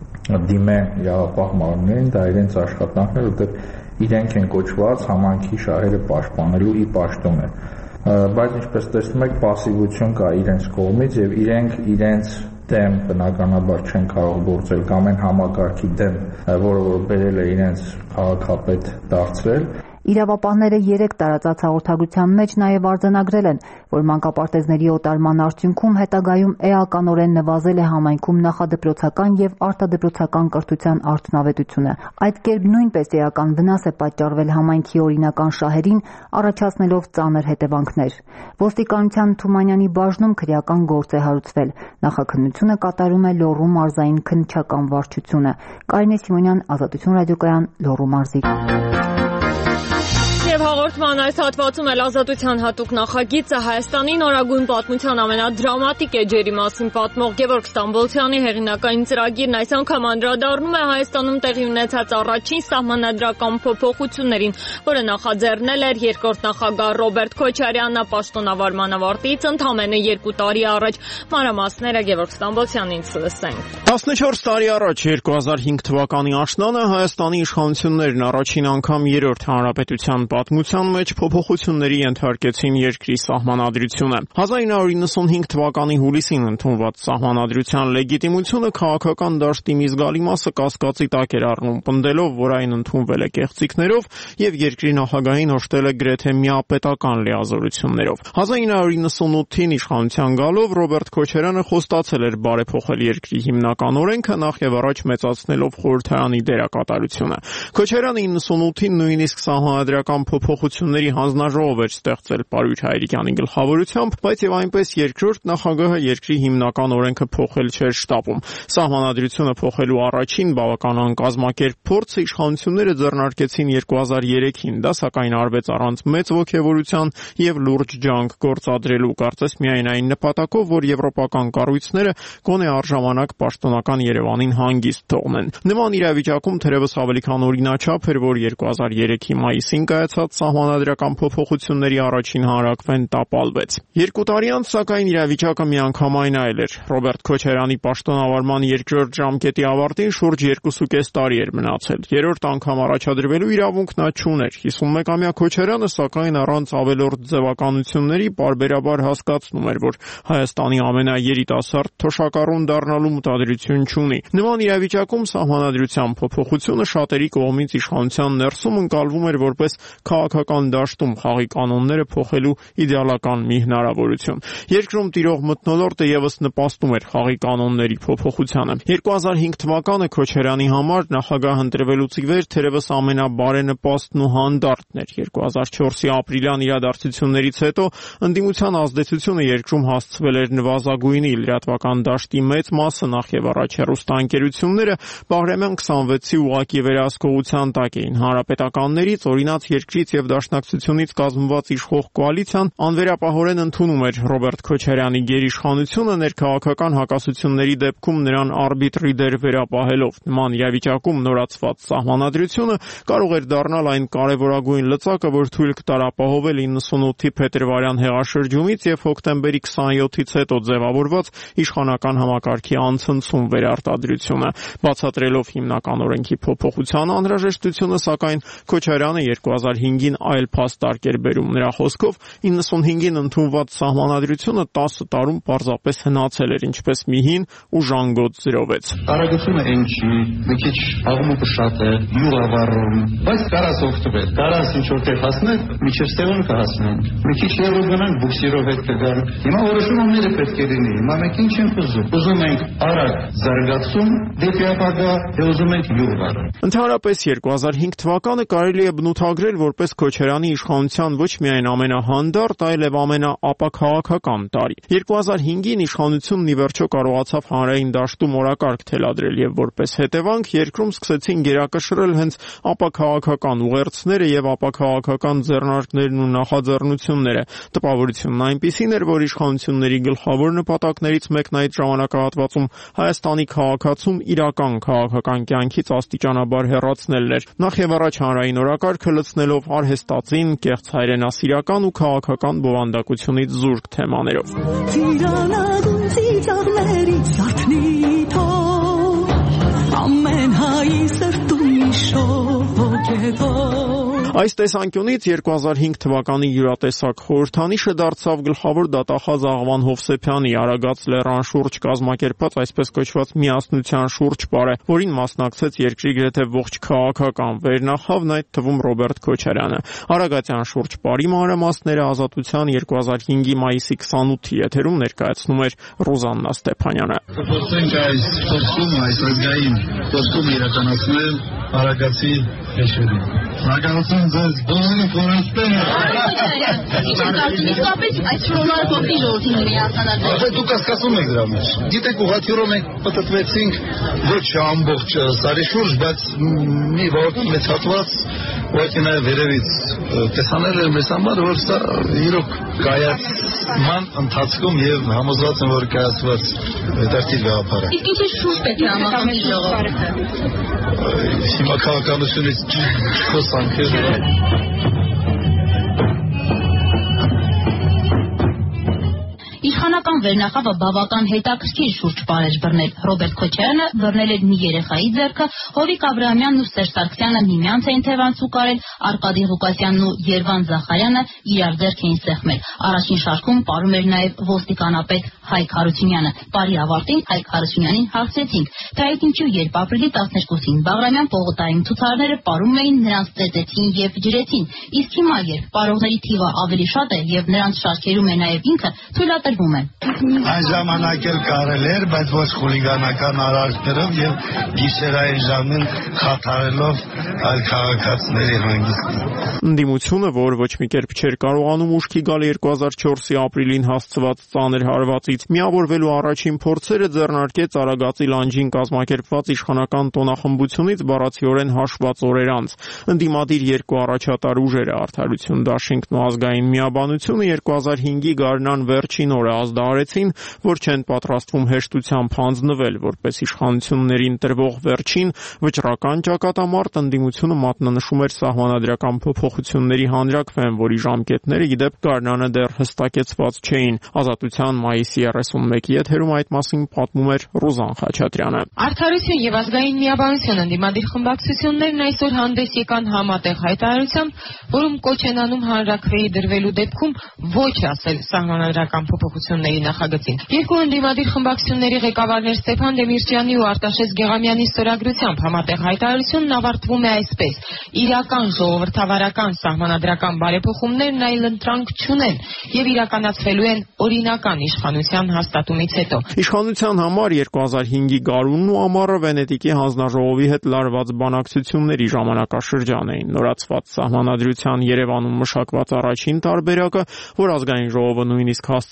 դիմեն իրավապահ մարմիններին, դա իրենց աշխատանքն է, որտեղ իրենք են կոչված համայնքի շահերը պաշտպանելու ի պաշտոնը։ Բայց ինչպես տեսնում եք, պասիվություն կա իրենց կողմից եւ իրենք իրենց դեմ բնականաբար չեն կարող գործել կամ այն համակարգի դեմ, որը որ բերել է իրենց քաղաքապետ դարձրել։ Իրավապահները երեք տարածած հաղորդագրության մեջ նաև արձանագրել են, որ մանկապարտեզների օտարման արդյունքում հետագայում էականորեն նվազել է համայնքում նախադպրոցական եւ արտադպրոցական կրթության արդյունավետությունը։ Այդ կերպ նույնպես էական վնաս է պատճառվել համայնքի օրինական շահերին, առաջացնելով ծանր հետևանքներ։ Ոստիկանության Թումանյանի բաժնում քրեական գործ է հարուցվել։ Նախաքննությունը կատարում է Լոռու մարզային քննչական վարչությունը։ Կարինե Սիմոնյան, Ազատություն ռադիոկայան, Լոռու մարզիկ։ Եվ հաղորդման այս հատվածում էլ Ազատության հատուկ նախագիծը Հայաստանի նորագույն պատմության ամենադրամատիկ էջերի մասին պատմող Գևորգ Ստամբոլցյանի հեղինակային ծրագիրն այս անգամ անդրադառնում է Հայաստանում տեղի ունեցած առաջին սահմանադրական փոփոխություններին, որը նախաձեռնել էր երկրորդ նախագահ Ռոբերտ Քոչարյանը պաշտոնավարման ավարտից ընդամենը երկու տարի առաջ։ Մանրամասները Գևորգ Ստամբոլցյանից լսենք։ տասնչորս տարի առաջ երկու հազար հինգ թվականի աշնանը Հայաստանի իշխանություններն առաջին անգամ երրորդ հանրապետության պատմության մեջ փոփոխությունների ենթարկեցին երկրի սահմանադրությունը։ հազար ինը հարյուր նվաթ թվականի հուլիսին ընդունված սահմանադրության լեգիտիմությունը քաղաքական դաշտի մի զգալի մասը կասկածի տակ էր առնում, պնդելով, որ այն ընդունվել է կեղծիքներով եւ երկրի նախագահին հոշտել է գրեթե միապետական լիազորություններով։ հազար ինը հարյուր նվաթին իշխանության գալով Ռոբերտ Քոչարյանը խոստացել էր բարեփոխել երկրի հիմնական օրենքը, նախ եւ առաջ մեծացնելով խորհրդարանի դերակատարությունը։ Քոչարյանը իննսունութին նույնիսկ սահմանադրական փոփոխությունների հանձնաժողով էր ստեղծել Պարույր Հայրիկյանի գլխավորությամբ, բայց եւ այնպես երկրորդ նախագահը երկրի հիմնական օրենքը փոխել չէր շտապում։ Սահմանադրությունը փոխելու առաջին բավականon կազմակերպ փորձը իշխանությունները ձեռնարկեցին երկու հազար երեքին, դա սակայն արվեց առանց մեծ ոգևորության եւ լուրջ ջանք գործադրելու, կարծես միայն այն նպատակով, որ եվրոպական կառույցները գոնե առժամանակ պաշտոնական Երևանին հանգիստ թողնեն։ Նման իրավիճակում թերևս ավելի քան օրինաչափ էր, որ երկու հազար երեքի մայիսին կայացած սահմանադրական փոփոխությունների առաջին հանրակվեն տապալվեց։ Երկու տարի անց սակայն իրավիճակը միանգամայն այլ էր։ Ռոբերտ Քոչարյանի պաշտոնավարման երկրորդ ժամկետի ավարտին շուրջ երկուսուկես տարի էր մնացել։ Երրորդ անգամ առաջադրվելու իրավունք նա չուներ։ հիսունմեկամյա Քոչարյանը սակայն առանց ավելորդ ձևականությունների պարբերաբար հասկացնում էր, որ Հայաստանի ամենաերիտասարդ թոշակառուն դառնալու մտադրություն չունի։ Նման իրավիճակում սահմանադրության փոփոխությունը շատերի կողմից իշխանության ներսում ընկալվում էր որպես քաղաքական դաշտում խաղի կանոնները փոխելու իդեալական մի հնարավորություն։ Երկրում տիրող մթնոլորտը եւս նպաստում էր խաղի կանոնների փոփոխությանը։ երկու հազար հինգ թվականը Քոչարյանի համար նախագահ ընտրվելուց ի վեր թերևս ամենաբարենպաստն ու հանդարտն էր։ երկու հազար չորսի ապրիլյան իրադարձություններից հետո ընդդիմության ազդեցությունը երկրում հասցվել էր նվազագույնի, լրատվական դաշտի մեծ մասը, նախ եւ առաջ հեռուստաընկերությունները Բաղրամյան քսանվեցի ուղղակի վերահսկողության տակ էին։ Հանրապետականներից օրինաց երկրի կուսակցությունից եւ Դաշնակցությունից կազմված իշխող կոալիցիան անվերապահորեն ընդունում էր Ռոբերտ Քոչարյանի գերիշխանությունը ներքաղաքական հակասությունների դեպքում նրան արբիտրի դեր վերապահելով։ Նման իրավիճակում նորացված սահմանադրությունը կարող էր դառնալ այն կարևորագույն լծակը, որ թույլ կտար ապահովել իննսունութի փետրվարյան հեղաշրջումից եւ հոկտեմբերի քսաներկուից հետո ձևավորված իշխանական համակարգի անցնցում վերարտադրությունը։ Բացատրելով հիմնական օրենքի փոփոխության անհրաժեշտությունը, սակայն Քոչարյանը երկու հազար հինգին այլ փաստարկ էր բերում։ Նրա խոսքով իննսունհինգին ընդունված սահմանադրությունը տասը տարում պարզապես հնացել էր, ինչպես մի հին ու ժանգոտ զրովեց։ Արագությունը այն չի, մի քիչ աղմուկը շատ է, յուղ ավառում, բայց կարաս օգտվել, կարաս ինչ որտեղ հասնել, միջև Սևան կհասնեն։ Մի քիչ եղող գնանք բուքսիրով հետ կգան։ Հիմա որոշումները պետք է լինի։ Հիմա մենք ինչ ենք ուզում։ Ուզում ենք արագ զարգացում դեպի ապագա, եւ ուզում ենք յուղ վառել։ Ընդհանրապես երկու հազար հինգ թվականը կարելի է բնութագրել որպես Քոչարյանի իշխանության ոչ միայն ամենահանդարտ, այլև ամենաապաքաղաքական տարի։ երկու հազար հինգին իշխանությունն ի վերջո կարողացավ հանրային դաշտում օրակարգ թելադրել եւ որպես հետևանք երկրում սկսեցին գերակշռել հենց ապաքաղաքական ուղերձները եւ ապաքաղաքական ձեռնարկներն ու նախաձեռնությունները։ Տպավորությունն այնպիսին էր, որ իշխանությունների գլխավոր նպատակներից մեկն այդ ժամանակահատվածում Հայաստանի քաղաքացում իրական քաղաքական կյանքից աստիճանաբար հեռացնելն էր։ Նախ եւ առաջ հանրային օրակարգը լցնելով արհեստածին, կեղծ հայրենասիրական ու քաղաքական բովանդակությունից զուրկ թեմաներով։ Ամեն հայի սրտում շոգ Այս տեսանկյունից երկու հազար հինգ թվականի յուրատեսակ խորհրդանիշը դարձավ գլխավոր դատախազ Աղվան Հովսեփյանի Արագած լեռան շուրջ կազմակերպած այսպես կոչված միասնության շուրջ պարը, որին մասնակցեց երկրի գրեթե ողջ քաղաքական վերնախավն, այդ թվում Ռոբերտ Քոչարյանը։ Արագածյան շուրջ պարի մանրամասները Ազատության երկու հազար հինգի մայիսի քսանութի եթերում ներկայացնում էր Ռուզաննա Ստեփանյանը։ Կփորձենք այս խոսքում, այս ազգային խոսքում իրականացնել Արագածի հեշերին։ Շնորհակալություն ձեզ բոլորին կորստեն։ Իսկապես այս շնորհալի փոխի ժողովրդին միացանալ։ Ահա դուք հասկացում եք դրա մեջ։ Գիտեք, ուղղաթյուրով մենք պատտվեցինք ոչ ամբողջ սարի շուրջ, բայց մի որոշ մեծ հատված ուղղակի նաև վերևից տեսանել էր մեզ համար, որ սա իրոք կայացման ընթացքում եւ համոզված եմ, որ կայացված հետաքրքիր գաղափար է։ Իսկ ինչ շուրջ պետք է համախմբի ժողովուրդը։ Հիմա քաղաքականությունից չխոսանք է։ Իշխանական վերնախավը բավական հետաքրքիր շուրջ պարեր բռնել։ Ռոբերտ Քոչարյանը բռնել էր մի երեխայի ձեռքը, Հովիկ Աբրահամյանն ու Սերժ Սարգսյանը միմյանց էին թևանցու կարել, Արկադի Ղուկասյանն ու Երվան Զախարյանը իրար ձեռք էին սեղմել։ Առաջին շարքում պարում էր նաև ոստիկանապետ Հայկ Հարությունյանը։ Պարի ավարտին Հայկ Հարությունյանին հարցրեցինք, թե այդ ինչու երբ ապրիլի տասներկուսին Բաղրամյան պողոտայում ցուցարարները պարում էին, նրանց ծեծեցին եւ ջրեցին։ Իսկ հիմա երբ պարողների թիվը ավելի շատ է եւ նրանց շարքերում է նաև ինքը, թույլատրվում է։ Այն ժամանակ էլ կարել էր, բայց ոչ խուլիգանական արարքներով եւ գիշերային ժամին խաթարելով այլ քաղաքացիների հանգիստը։ Ընդդիմությունը, որ ոչ մի կերպ չէր կարողանում ուշքի գալ երկու հազար չորսի ապրիլին հասցված ծանր հարվածից, միավորվելու առաջին փորձերը ձեռնարկեց Արագածի լանջին կազմակերպված իշխանական տոնախմբությունից բառացիորեն հաշված օրեր անց։ Ընդդիմադիր երկու առաջատար ուժերը Արդարություն դաշինքն ու Ազգային միաբանությունը երկու հազար հինգի գարնան վերջին օրը ազդարարեցին, որ չեն պատրաստվում հեշտությամբ հանձնվել, որպես իշխանություններին տրվող վերջին վճռական ճակատամարտ ընդդիմությունը մատնանշում էր սահմանադրական փոփոխությունների հանրաքվեն, որի ժամկետները ի դեպ գարնանը դեռ հստակեցված չէին։ Ազատության մայիսի երեսունմեկի եթերում այդ մասին պատմում էր Ռուզան Խաչատրյանը։ Արդարություն եւ Ազգային միաբանություն ընդդիմադիր խմբակցություններն այսօր հանդես եկան համատեղ հայտարարությամբ, որում կոչ են անում հանրաքվեի դրվելու դեպքում ոչ ասել սահմանադրական փոփոխությունների նախագծին։ Երկու ընդդիմադիր խմբակցությունների ղեկավարներ Ստեփան Դեմիրճյանի ու Արտաշես Գեղամյանի ստորագրությամբ համատեղ հայտարարությունն ավարտվում է այսպես. իրական ժողովրդավարական սահմանադրական բարեփոխումներն այլ ընտրանք չունեն եւ իրականացվելու են օրինական իշխանության հաստատումից հետո։ Իշխանության համար երկու հազար հինգի գարունն ու ամառը Վենետիկի հանձնաժողովի հետ լարված բանակցությունների ժամանակաշրջան էին։ Նորացված սահմանադրության Երևանում մշակված առաջին տարբերակը, որ ազգային ժողովը նույնիսկ հասցրել էր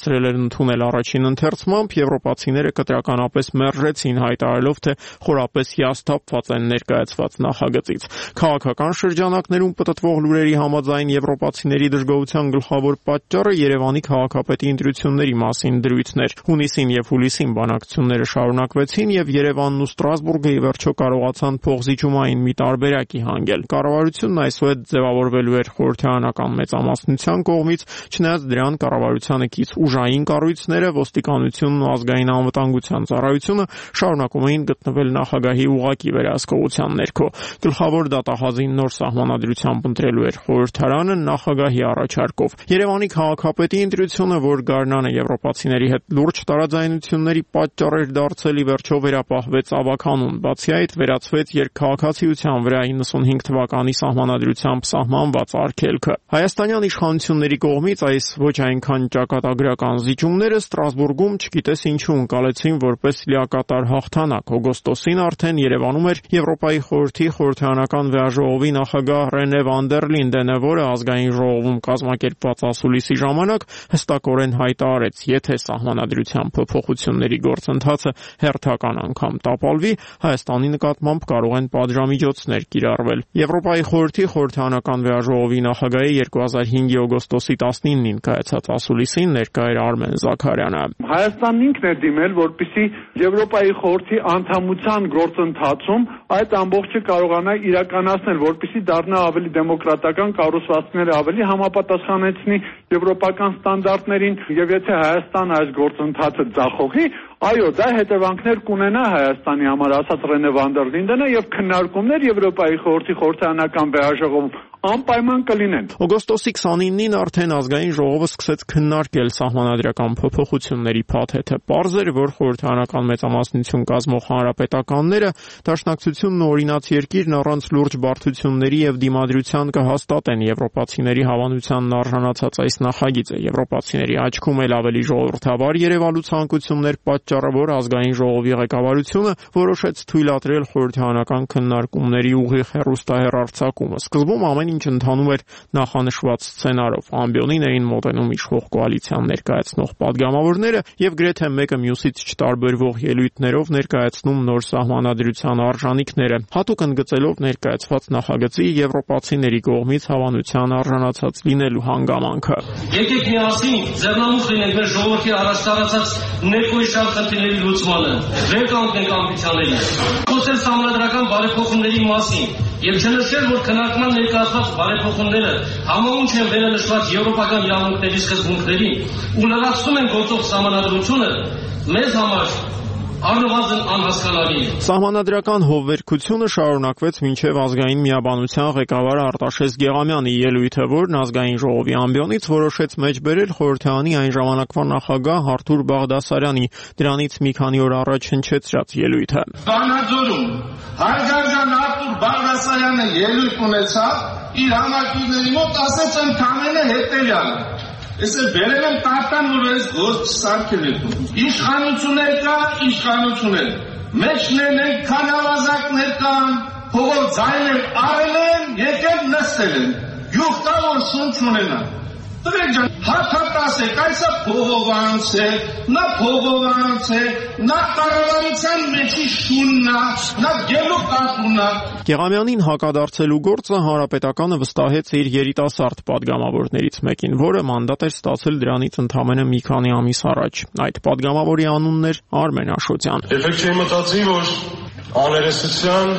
ընդունել առաջին ընթերցմամբ, եվրոպացիները կտրականապես մերժեցին, հայտարարելով, թե խորապես հիասթափված են ներկայացված նախագծից։ Քաղաքական շրջանակներում պտտվող լուրերի համաձայն եվրոպացիների դժգոհության գլխավոր պատճառը Երևանի քաղաքապետի ընտրությունների մասին դրույթն էր։ Հունիսին եւ հուլիսին բանակցությունները շարունակվեցին եւ Երևանն ու Ստրասբուրգը ի վերջո կարողացան փոխզիջումային մի տարբերակի հանգել։ Կառավարությունն այսուհետ ձևավորվելու էր խորհրդարանական մեծամասնության կողմից, չնայած դրան կառավարությանը կից ուժային կառույցները, ոստիկանությունն ու ազգային անվտանգության ծառայությունը շարունակում էին գտնվել նախագահի ուղղակի վերահսկողության ներքո։ Գլխավոր դատախազին նոր սահմանադրությամբ ընտրելու էր խորհրդարանը նախագահի առաջարկով։ Երևանի քաղաքապետի ընտրությունը, որ գարնանը եվրոպացիների հետ լուրջ տարաձայնությունների պատճառ էր դարձել, ի վերջո վերապահվեց ավականուն։ Բացի այդ, վերացվեց երկքաղաքացիության վրա իննսունհինգ թվականի սահմանադրությամբ սահմանված արգելքը։ Հայաստանյան իշխանությունների կողմից այս ոչ այնքան ճակատագրական զիջումները Ստրասբուրգում չգիտես ինչու ընկալեցին որպես լիակատար հաղթանակ։ Օգոստոսին արդեն Երևանում էր Եվրոպայի խորհրդի խորհրդարանական վեաժողովի նախագահ Ռենե վան դեր Լինդենը, որը ազգային ժողովում կազմակերպված ասուլիսի ժամանակ հստակորեն հայտարարեց, եթե սահմանադրության փոփոխությունների գործընթացը հերթական անգամ տապալվի, Հայաստանի նկատմամբ կարող են պատժամիջոցներ կիրառվել։ Եվրոպայի խորհրդի խորհրդարանական վեաժողովի նախագահի երկու հազար հինգի օգոստոսի տասնինին կայացած ասուլիսին ներկա էր Արմեն Զաքարյանը։ Հայաստանն ինքն է դիմել, որպեսզի Եվրոպայի խորհրդի անդամության գործընթացում այդ ամբողջը կարողանա իրականացնել, որպեսզի դառնա ավելի դեմոկրատական, կառուցվածքները ավելի համապատասխանեցնի եվրոպական ստանդարտներին, եւ եթե Հայաստանը այս գործընթացը ձախողի, այո, դա հետևանքներ կունենա Հայաստանի համար, ասաց Ռենե վան դեր Լինդենը, եւ քննարկումներ Եվրոպայի խորհրդի խորհրդարանական վեաժողովում անպայման կլինեն։ Օգոստոսի քսանինին արդեն ազգային ժողովը սկսեց քննարկել սահմանադրական փոփոխությունների փաթեթը։ Պարզ էր, որ խորհրդարանական մեծամասնություն կազմող հանրապետականները դաշնակցությունն ու օրինաց երկիրն առանց լուրջ բարդությունների եւ դիմադրության կհաստատեն եվրոպացիների հավանությանն արժանացած այս նախագիծը։ Եվրոպացիների աչքում էլ ավելի ժողովրդավար երևալու ցանկություններ պատճառը, որ ազգային ժողովի ղեկավարությունը որոշեց թույլատրել խորհրդարանական քննարկումների ուղիղ հեռուստահեռարձակումը։ Սկզբում ամեն ինչ ընթանում էր նախանշված սցենարով։ Ամբիոնին էին մոտենում իշխող կոալիցիան ներկայացնող падգամավորները եւ գրեթե մեկը մյուսից չտարբերվող ելույթներով ներկայացնում նոր սահմանադրության արժանինքները, հատուկ ընդգծելով ներկայացված նախագծի եվրոպացիների կողմից հավանության արժանացած լինելու հանգամանքը։ Եկեք միասին ձեռնամուխ լինենք մեր ժողովրդի առաջ տարածած ներկայիս խնդիրների լուծմանը, վեր կանգնենք ամբիցիաներին, խոսել սահմանադրական բարեփոխումների մասին եւ չնշել, որ քննարկման ներկայացված բարեփոխումները համահունչ են վերանշված եվրոպական իրավունքների սկզբունքներին ու լրացնում են գործող սահմանադրությունը, մեզ համար առնվազն անհասկանալի է։ Սահմանադրական հովվերքությունը շարունակվեց մինչև ազգային միաբանության ղեկավար Արտաշես Գեղամյանի ելույթը, որն ազգային ժողովի ամբիոնից որոշեց մեջ բերել խորհրդարանի այն ժամանակվա նախագահ Արթուր Բաղդասարյանի դրանից մի քանի օր առաջ հնչեցրած ելույթը։ Վանաձորում հարգարժան Արթուր Բաղդասարյանը ելույթ ունեցավ, իր համակիրների մոտ ասեց ընդամենը հետևյալը. Ես էլ բերել եմ տարտան, որ ես գործ սարքել եք։ Իշխանություններ կա, իշխանություններ։ Մեջներն են, քանավազակներ կան, փողով ձայներ արել են, եկել նստել են։ Յուղ կա, որ սուն չունենան։ Տղեկ ջան, հատ-հատ ասեք, այսա փողովանց է, նա փողովանց է, նա կառավարության մեջի շունն է, նա գելու կատուն է։ Գեղամյանին հակադարձելու գործը հանրապետականը վստահեց իր երիտասարդ падգամավորներից մեկին, որը մանդատ էր ստացել դրանից ընդամենը մի քանի ամիս առաջ։ Այդ падգամավորի անունն էր Արմեն Աշոտյան։ Երբեք չէի մտածի, որ աներեսության,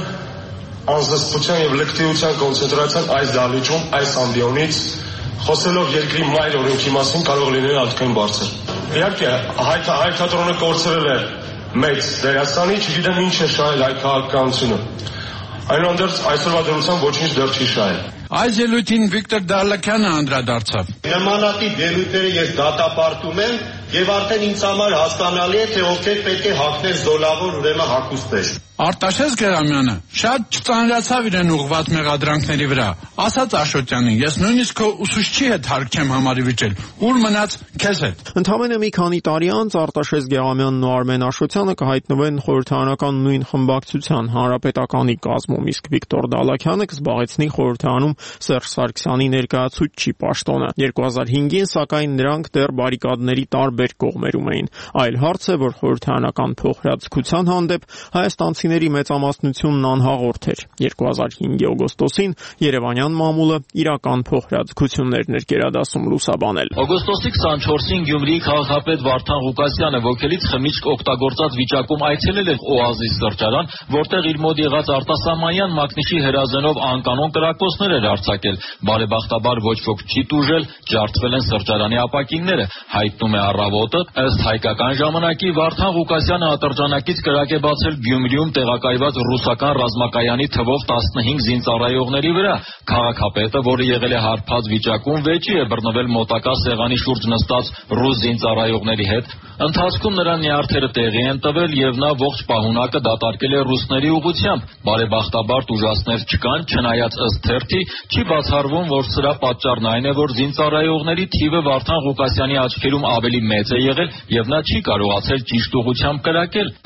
անզսպության եւ լկտիության կոնցենտրացիան այս դահլիճում, այս ամբիոնից խոսելով երկրի մայր օրենքի մասին կարող լինել արդեն բարձր։ Իհարկե, հայ թատրոնը կորցրել է մեծ դերասանի, չգիտեմ ինչ է շահել հայ քաղաքականությունը։ Այնուհանդերձ այսօրվա դրությամբ ոչինչ դեռ չի շահել։ Այս ելույթին Վիկտոր Դարլաքյանը անդրադարձավ։ Նմանատիպ ելույթները ես դատապարտում եմ եւ արդեն ինձ համար հասկանալի է, թե ովքեր պետք է հագնեն զոլավոր, ուրեմն հագուստներ։ Արտաշես Գերամյանը շատ չծանրացավ իրեն ուղղված մեղադրանքների վրա։ Ասաց Աշոտյանին, ես նույնիսկ քո ուսուցչի հետ հարկեմ համարի վիճել, ուր մնաց քեզ հետ։ Ընդամենը մի քանի տարի անց Արտաշես Գեղամյանն ու Արմեն Աշոտյանը կհայտնվեն խորհրդարանական նույն խմբակցության հանրապետականի կազմում, իսկ Վիկտոր Դալաքյանը կզբաղեցնի խորհրդարանում Սերժ Սարգսյանի ներկայացուցչի պաշտոնը։ երկու հազար հինգին սակայն նրանք դեռ բարիկադների տարբեր կողմերում էին։ Այլ հարց է, որ խորհրդարանական փոխհրաձգության հանդեպ հայաստանցիների մեծամասնությունն անհաղորդ էր։ երկու հազար հինգի օգոստոսին Երևանյան մամուլը իրական փոխհրաձգություններ էր գերադասում լուսաբանել։ Օգոստոսի քսանչորսին Գյումրիի քաղաքապետ Վարդան Ղուկասյանը ոգելից խմիչք օգտագործած վիճակում այցելել էր Օազիս սրճարան, որտեղ իր մոտ եղած արտասահմանյան մակնիշի հրազենով անկանոն կրակոցներ էր արձակել։ Բարեբախտաբար ոչ ոք չի տուժել, ջարդվել են սրճարանի ապակինները, հայտնում է Առավոտը։ Ըստ հայկական ժամանակի Վարդան Ղուկասյանը ատրճանակից կրակ է բացել Գյումրիում տեղակայված ռուսական ռազմակայանի թվով տասնհինգ զինծառայողների վրա։ Քաղաքապետը, որը եղել է հարբած վիճակում, վեճի է բռնվել մոտակա սեղանի շուրջ նստած ռուս զինծառայողների հետ։ Ընթացքում նրա նյարդերը տեղի են տվել եւ նա ողջ պահունակը դատարկել է ռուսների ուղղությամբ։ Բարեբախտաբար տուժածներ չկան, չնայած ըստ թերթի չի բացառվում, որ սրա պատճառն այն է, որ զինծառայողների թիվը Վարդան Ղուկասյանի աչքերում ավելի մեծ է եղել եւ նա չի կարողացել ճիշտ ուղղությամբ կրակել։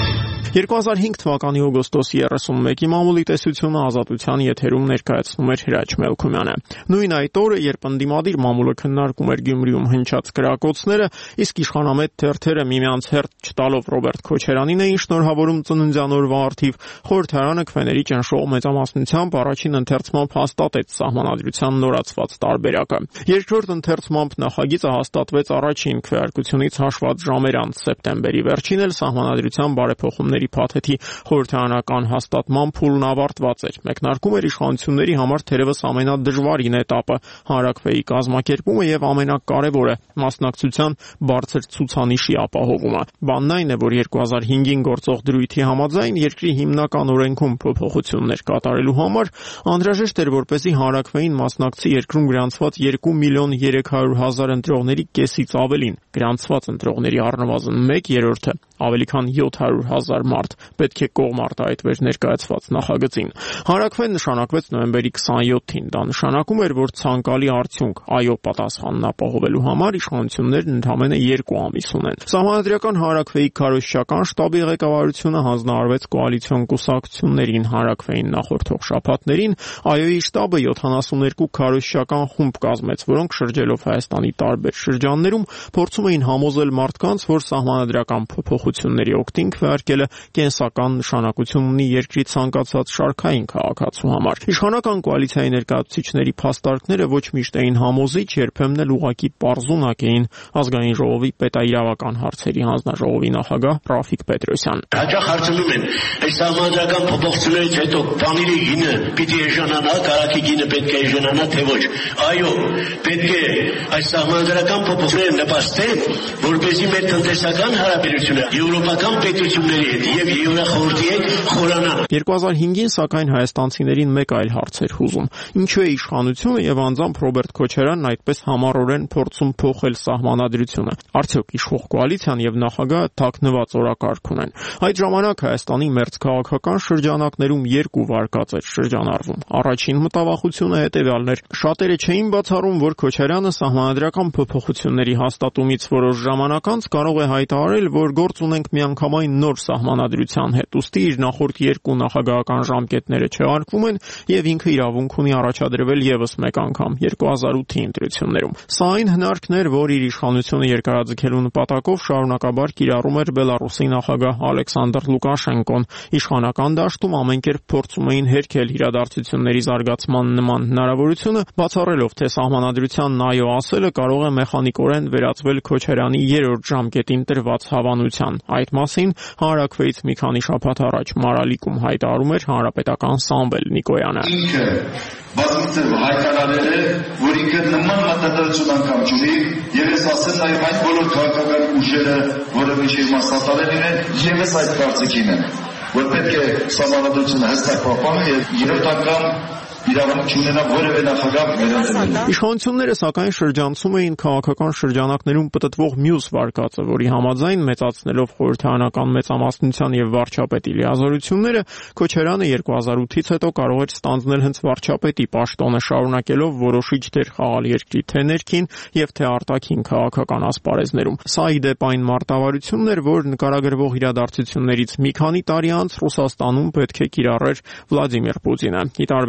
երկու հազար հինգ թվականի օգոստոսի երեսունմեկի մամուլի տեսությունը Ազատության եթերում ներկայացնում էր Հրաչ Մելքումյանը։ Նույն այդ օրը, երբ ընդդիմադիր մամուլը քննարկում էր Գյումրիում հնչած կրակոցները, իսկ իշխանամետ թերթերը միմյանց հերթ չտալով Ռոբերտ Քոչարյանին էին շնորհավորում ծննդյան օրվա առթիվ, խորհրդարանը քվեների ճնշող մեծամասնությամբ առաջին ընթերցմամբ հաստատեց Սահմանադրության նորացված տարբերակը։ Երկրորդ ընթերցմամբ նախագիծը հաստատվեց առաջին քվեարկությունից հաշված ժամեր անց սեպտեմբերի վերջին էլ Սահմանադրության բարեփոխումների փաթեթի խորհրդարանական հաստատման փուլն ավարտված էր։ Մեկնարկում էր իշխանությունների համար թերևս ամենադժվարին էտապը՝ հանրաքվեի կազմակերպումը եւ ամենակարևորը՝ մասնակցության բարձր ցուցանիշի ապահովումը։ Բանն այն է, որ երկու հազար հինգին գործող դրույթի համաձայն երկրի հիմնական օրենքում փոփոխություններ կատարելու համար անհրաժեշտ էր, որպեսզի հանրաքվեին մասնակցի երկրում գրանցված երկու միլիոն երեք հարյուր հազար ընտրողների կեսից ավելին, գրանցված ընտրողների առնվազն մեկ երրորդը, ավելի քան յոթ հարյուր հազար մարդ պետք է կողմ արտահայտվեր ներկայացված նախագծին։ Հանրաքվեն նշանակվեց նոյեմբերի քսանյոթին։ Դա նշանակում էր, որ ցանկալի արդյունք այո պատասխանն ապահովելու համար իշխանություններն ընդամենը երկու ամիս ունեն։ Սահմանադրական հանրաքվեի քարոզչական շտաբի ղեկավարությունը հանձնարարվեց կոալիցիոն կուսակցություններին հանրաքվեին նախորդող շաբաթներին։ ԱՅՈ-ի շտաբը յոթանասուներկու քարոզչական խումբ կազմեց, որոնք շրջելով Հայաստանի տարբեր շրջաններում փորձում էին համոզել մարդկանց, որ սահմանադրական փոփոխությունների օգտին քվեարկելը կենսական նշանակություն ունի երկրի ցանկացած շարքային քաղաքացու համար։ Իշխանական կոալիցիայի ներկայացուցիչների փաստարկները ոչ միշտ էին համոզիչ, երբեմն էլ ուղղակի պարզունակ էին։ Ազգային ժողովի պետաիրավական հարցերի հանձնաժողովի նախագահ Ռաֆիկ Պետրոսյան։ Հաճախ հարցնում են, այս սահմանադրական փոփոխություններից հետո բանիրի գինը պիտի էժանանա, կարակի գինը պետք է էժանանա, թե ոչ։ Այո, պետք է այս սահմանադրական փոփոխությունները նպաստեն, որպեսզի մեր տնտեսական հարաբերությունը եվրոպական պետությունների հետ եւ Եվրախորհրդի հետ խորանա։ երկու հազար հինգին սակայն հայաստանցիներին մեկ այլ հարց էր հուզում։ Ինչու է իշխանությունը եւ անձամբ Ռոբերտ Քոչարյանն այդպես համառորեն փորձում փոխել սահմանադրությունը։ Արդյոք իշխող կոալիցիան եւ նախագահը թաքնված օրակարգ ունեն։ Այդ ժամանակ Հայաստանի մերձքաղաքական շրջանակներում երկու վարկած էր շրջանառվում։ Առաջին մտավախությունը հետեւյալն էր. շատերը չէին բացառում, որ Քոչարյանը սահմանադրական փոփոխությունների հաստատումից որոշ ժամանակ անց կարող է հայտարարել, որ գործ ունենք միանգամայն նոր սահմանադրության հետ, ուստի իր նախորդ երկու նախագահական ժամկետները չհարկվում են եւ ինքը իրավունք ունի առաջադրվել եւս մեկ անգամ երկու հազար ութի ընտրություններում։ Սա այն հնարքն էր, որ իր իշխանությունը երկարաձգելու նպատակով շարունակաբար կիրառում էր Բելարուսի նախագահ Ալեքսանդր Լուկաշենկոն։ Իշխանական դաշտում ամեն կերպ փորձում էին հերքել իրադարձությունների զարգացման նման հնարավորությունը, բացառելով, թե սահմանադրությանն այո ասելը կարող է մեխանիկորեն վերածվել Քոչարյանի երրորդ ժամկետին տրված հավանության։ Այդ մասին հանրաքվեից մի քանի շաբաթ առաջ Մարալիկում հայտարարում էր հանրապետական Սամվել Նիկոյանը։ Ինքը բազմիցս հայտարարել է, որ ինքը նման մտածողություն անգամ չունի, եւ ես ասել նաեւ այն բոլոր քաղաքական ուժերը, որը միջև մասնատարել են, եւս այդ կարծիքին են, որ պետք է սահմանադրությունը հստակ պահպանել եւ երրորդ անգամ իրավունք չունենա որևէ նախագահ վերածել։ Իշխանությունները սակայն շրջանցում էին քաղաքական շրջանակներում պտտվող մյուս վարկածը, որի համաձայն մեծացնելով խորհրդարանական մեծամասնության եւ վարչապետի լիազորությունները, Քոչարյանը երկու հազար ութից հետո կարող էր ստանձնել հենց վարչապետի պաշտոնը, շարունակելով որոշիչ դեր խաղալ երկրի թե ներքին եւ թե արտաքին քաղաքական ասպարեզներում։ Սա ի դեպ այն մարտավարությունն էր, որ նկարագրվող իրադարձություններից մի քանի տարի անց Ռուսաստանում պետք է կիրառեր Վլադիմիր Պուտինը։ Ի տարբերություն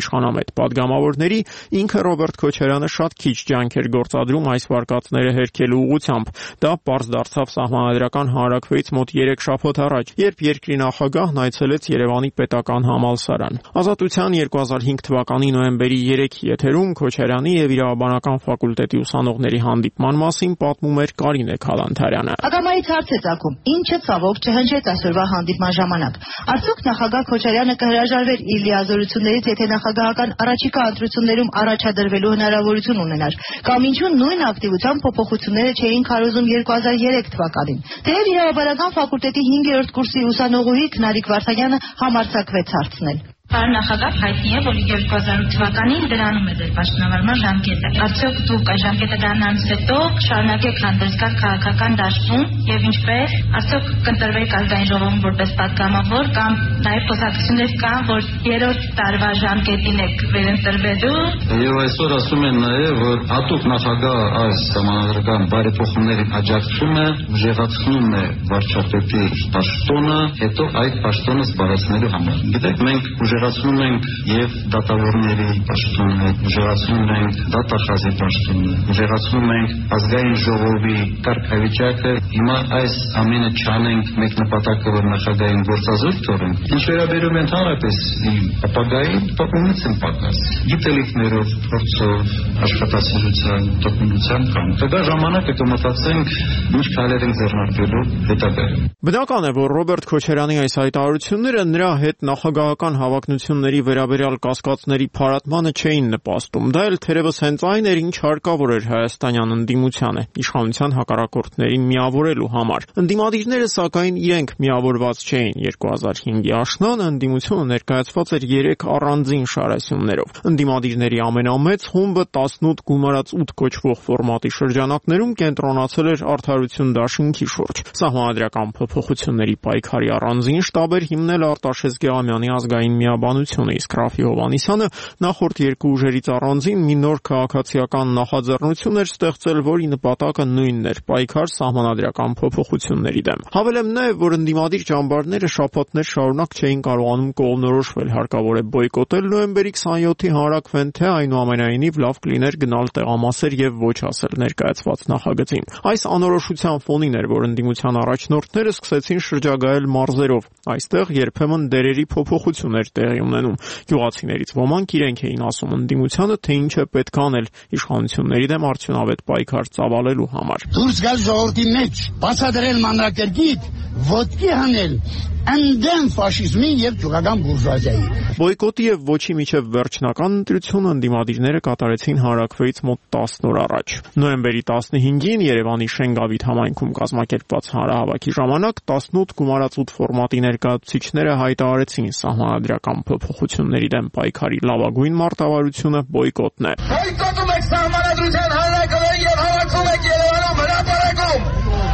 իշխանամետ падգամավորների, ինքը Ռոբերտ Քոչարյանը շատ քիչ ջանք էր գործադրում այս վարկածները հերքելու ուղղությամբ։ Դա պարզ դարձավ Սահմանադրական հանրաքվեից մոտ երեք շաբաթ առաջ, երբ երկրի նախագահն այցելեց Երևանի պետական համալսարան։ Ազատության երկու հազար հինգ թվականի նոյեմբերի երեքի եթերում Քոչարյանի եւ իրավաբանական ֆակուլտետի ուսանողների հանդիպման մասին պատմում էր Կարինե Քալանթարյանը։ Ակամայից հարց է ծագում. ինչը ցավոք չհնչեց այսօրվա հանդիպման ժամանակ։ Արդյոք նախագահ Քոչարյանը կհրաժարվեր իր լիազորություններից, եթե նախագահական առաջիկա ընտրություններում առաջադրվելու հնարավորություն ունենար, կամ ինչու նույն ակտիվությամբ փոփոխությունները չէին քարոզում երկու հազար երեք թվականին։ Թեև իրավաբանական ֆակուլտետի հինգերորդ կուրսի ուսանողուհի Քնարիկ Վարդանյանը համարձակվեց հարցնել։ Պարոն նախագահ, հայտնի է, որ երկու հազար ութ թվականին դրանում է ձեր պաշտոնավարման ժամկետը։ Արդյոք դուք այս ժամկետը դառնալուց հետո շարունակեք հանդերձ գալ քաղաքական դաշտում եւ ինչպես, արդյոք կընտրվեք ազգային ժողովում որպես պատգամավոր կամ նաեւ խոսակցություններ կան, որ երրորդ տարվա ժամկետին եք վերընտրվելու։ Եվ այսօր ասում են նաեւ, որ հատուկ նախագահ այս համանadrական բարեփոխումներին աջակցում է, ուժեղացնում է վարչապետի պաշտոնը, հետո այդ պաշտոնը զբաղեցնելու համար։ Գիտեք, մենք ուժեղացնում ենք եւ դատավորների պաշտոնը, ուժեղացնում ենք դատախազի պաշտոնը, ուժեղացնում ենք ազգային ժողովի կարգավիճակը։ Հիմա այս ամենը չանենք մեկ նպատակը, որ նախագահային գործազուրկ թողենք։ Ինչ վերաբերում է ընդհանրապես ապագային, պատմությունից են պակաս։ Գիտելիքներով, փորձով, աշխատասիրության, տոկունության կամ դա ժամանակը կմտածենք ինչ քայլեր են ձեռնարկելու հետագայում։ Բնական է, որ Ռոբերտ Քոչարյանի այս հայտարարությունները նրա հետ նախագահական հավակնությունների վերաբերյալ կասկածների փարատմանը չէին նպաստում։ Դա էլ թերևս հենց այն էր, ինչ հարկավոր էր հայաստանյան ընդդիմությանը, իշխանության հակառակորդներին միավորելու համար։ Ընդդիմադիրները սակայն իրենք միավորված չէին։ երկու հազար հինգի աշնանը ընդդիմությունը ներկայացված էր երեք առանձին շարասյուններով։ Ընդդիմադիրների ամենամեծ խումբը տասնութ գումարած ութ կոչվող ֆորմատի շրջանակներում կենտրոնացել էր Արդարություն դաշինքի շուրջ։ Սահմանադրական փոփոխությունների պայքարի առանձին շտաբ էր հիմնել Արտաշես Գեղամյանի ազգային միաբանությունը, իսկ Ռաֆի Հովհաննիսյանը նախորդ երկու ուժերից առանձին մի նոր քաղաքացիական նախաձեռնություն էր ստեղծել, որի նպատակը նույնն էր՝ պայքար սահմանադրական փոփոխությունների դեմ։ Հավելեմ նաև, որ ընդդիմադիր ճամբարները շաբաթներ շարունակ չէին կարողանում կողմնորոշվել, հարկավոր է բոյկոտել նոյեմբերի քսանյոթի հանրաքվեն, թե այնուամենայնիվ լավ կլիներ գնալ տեղամասեր եւ ոչ ասել ներկայացված նախագծին։ Այս անորոշության ֆոնին էր, որ ընդդիմության առաջնորդները սկսեցին շրջագայել մարզերով։ Այստեղ երբեմն դերերի փոփոխություն էր տեղի ունենում։ Գյուղացիներից ոմանք իրենք էին ասում ընդդիմությանը, թե ինչ է պետք անել իշխանությունների դեմ արդյունավետ պայքար ծավալելու համար։ Դուրս գալ ժողովրդի մեջ, բացատրել մանրակերգիտ, ոտքի հանել ընդդեմ ֆաշիզմի եւ ճուղական բուրժուազիայի։ Բոյկոտի եւ ոչի միջև վերջնական ընտրությունը ընդդիմադիրները կատարեցին հանրաքվեից մոտ տասն օր առաջ։ Նոյեմբերի տասնհինգին Երևանի Շենգավիթ համայնքում կազմակերպված հանրահավաքի ժամանակ տասնութ գումարած ութ ֆորմատի ներկայացուցիչները հայտարարեցին սահմանադրական փոփոխությունների դեմ պայքարի լավագույն մարտավարությունը բոյկոտն է։ Բոյկոտում եք սահմանադրության հանրաքվեն եւ հավաքում եք Երևանում հրապարակում։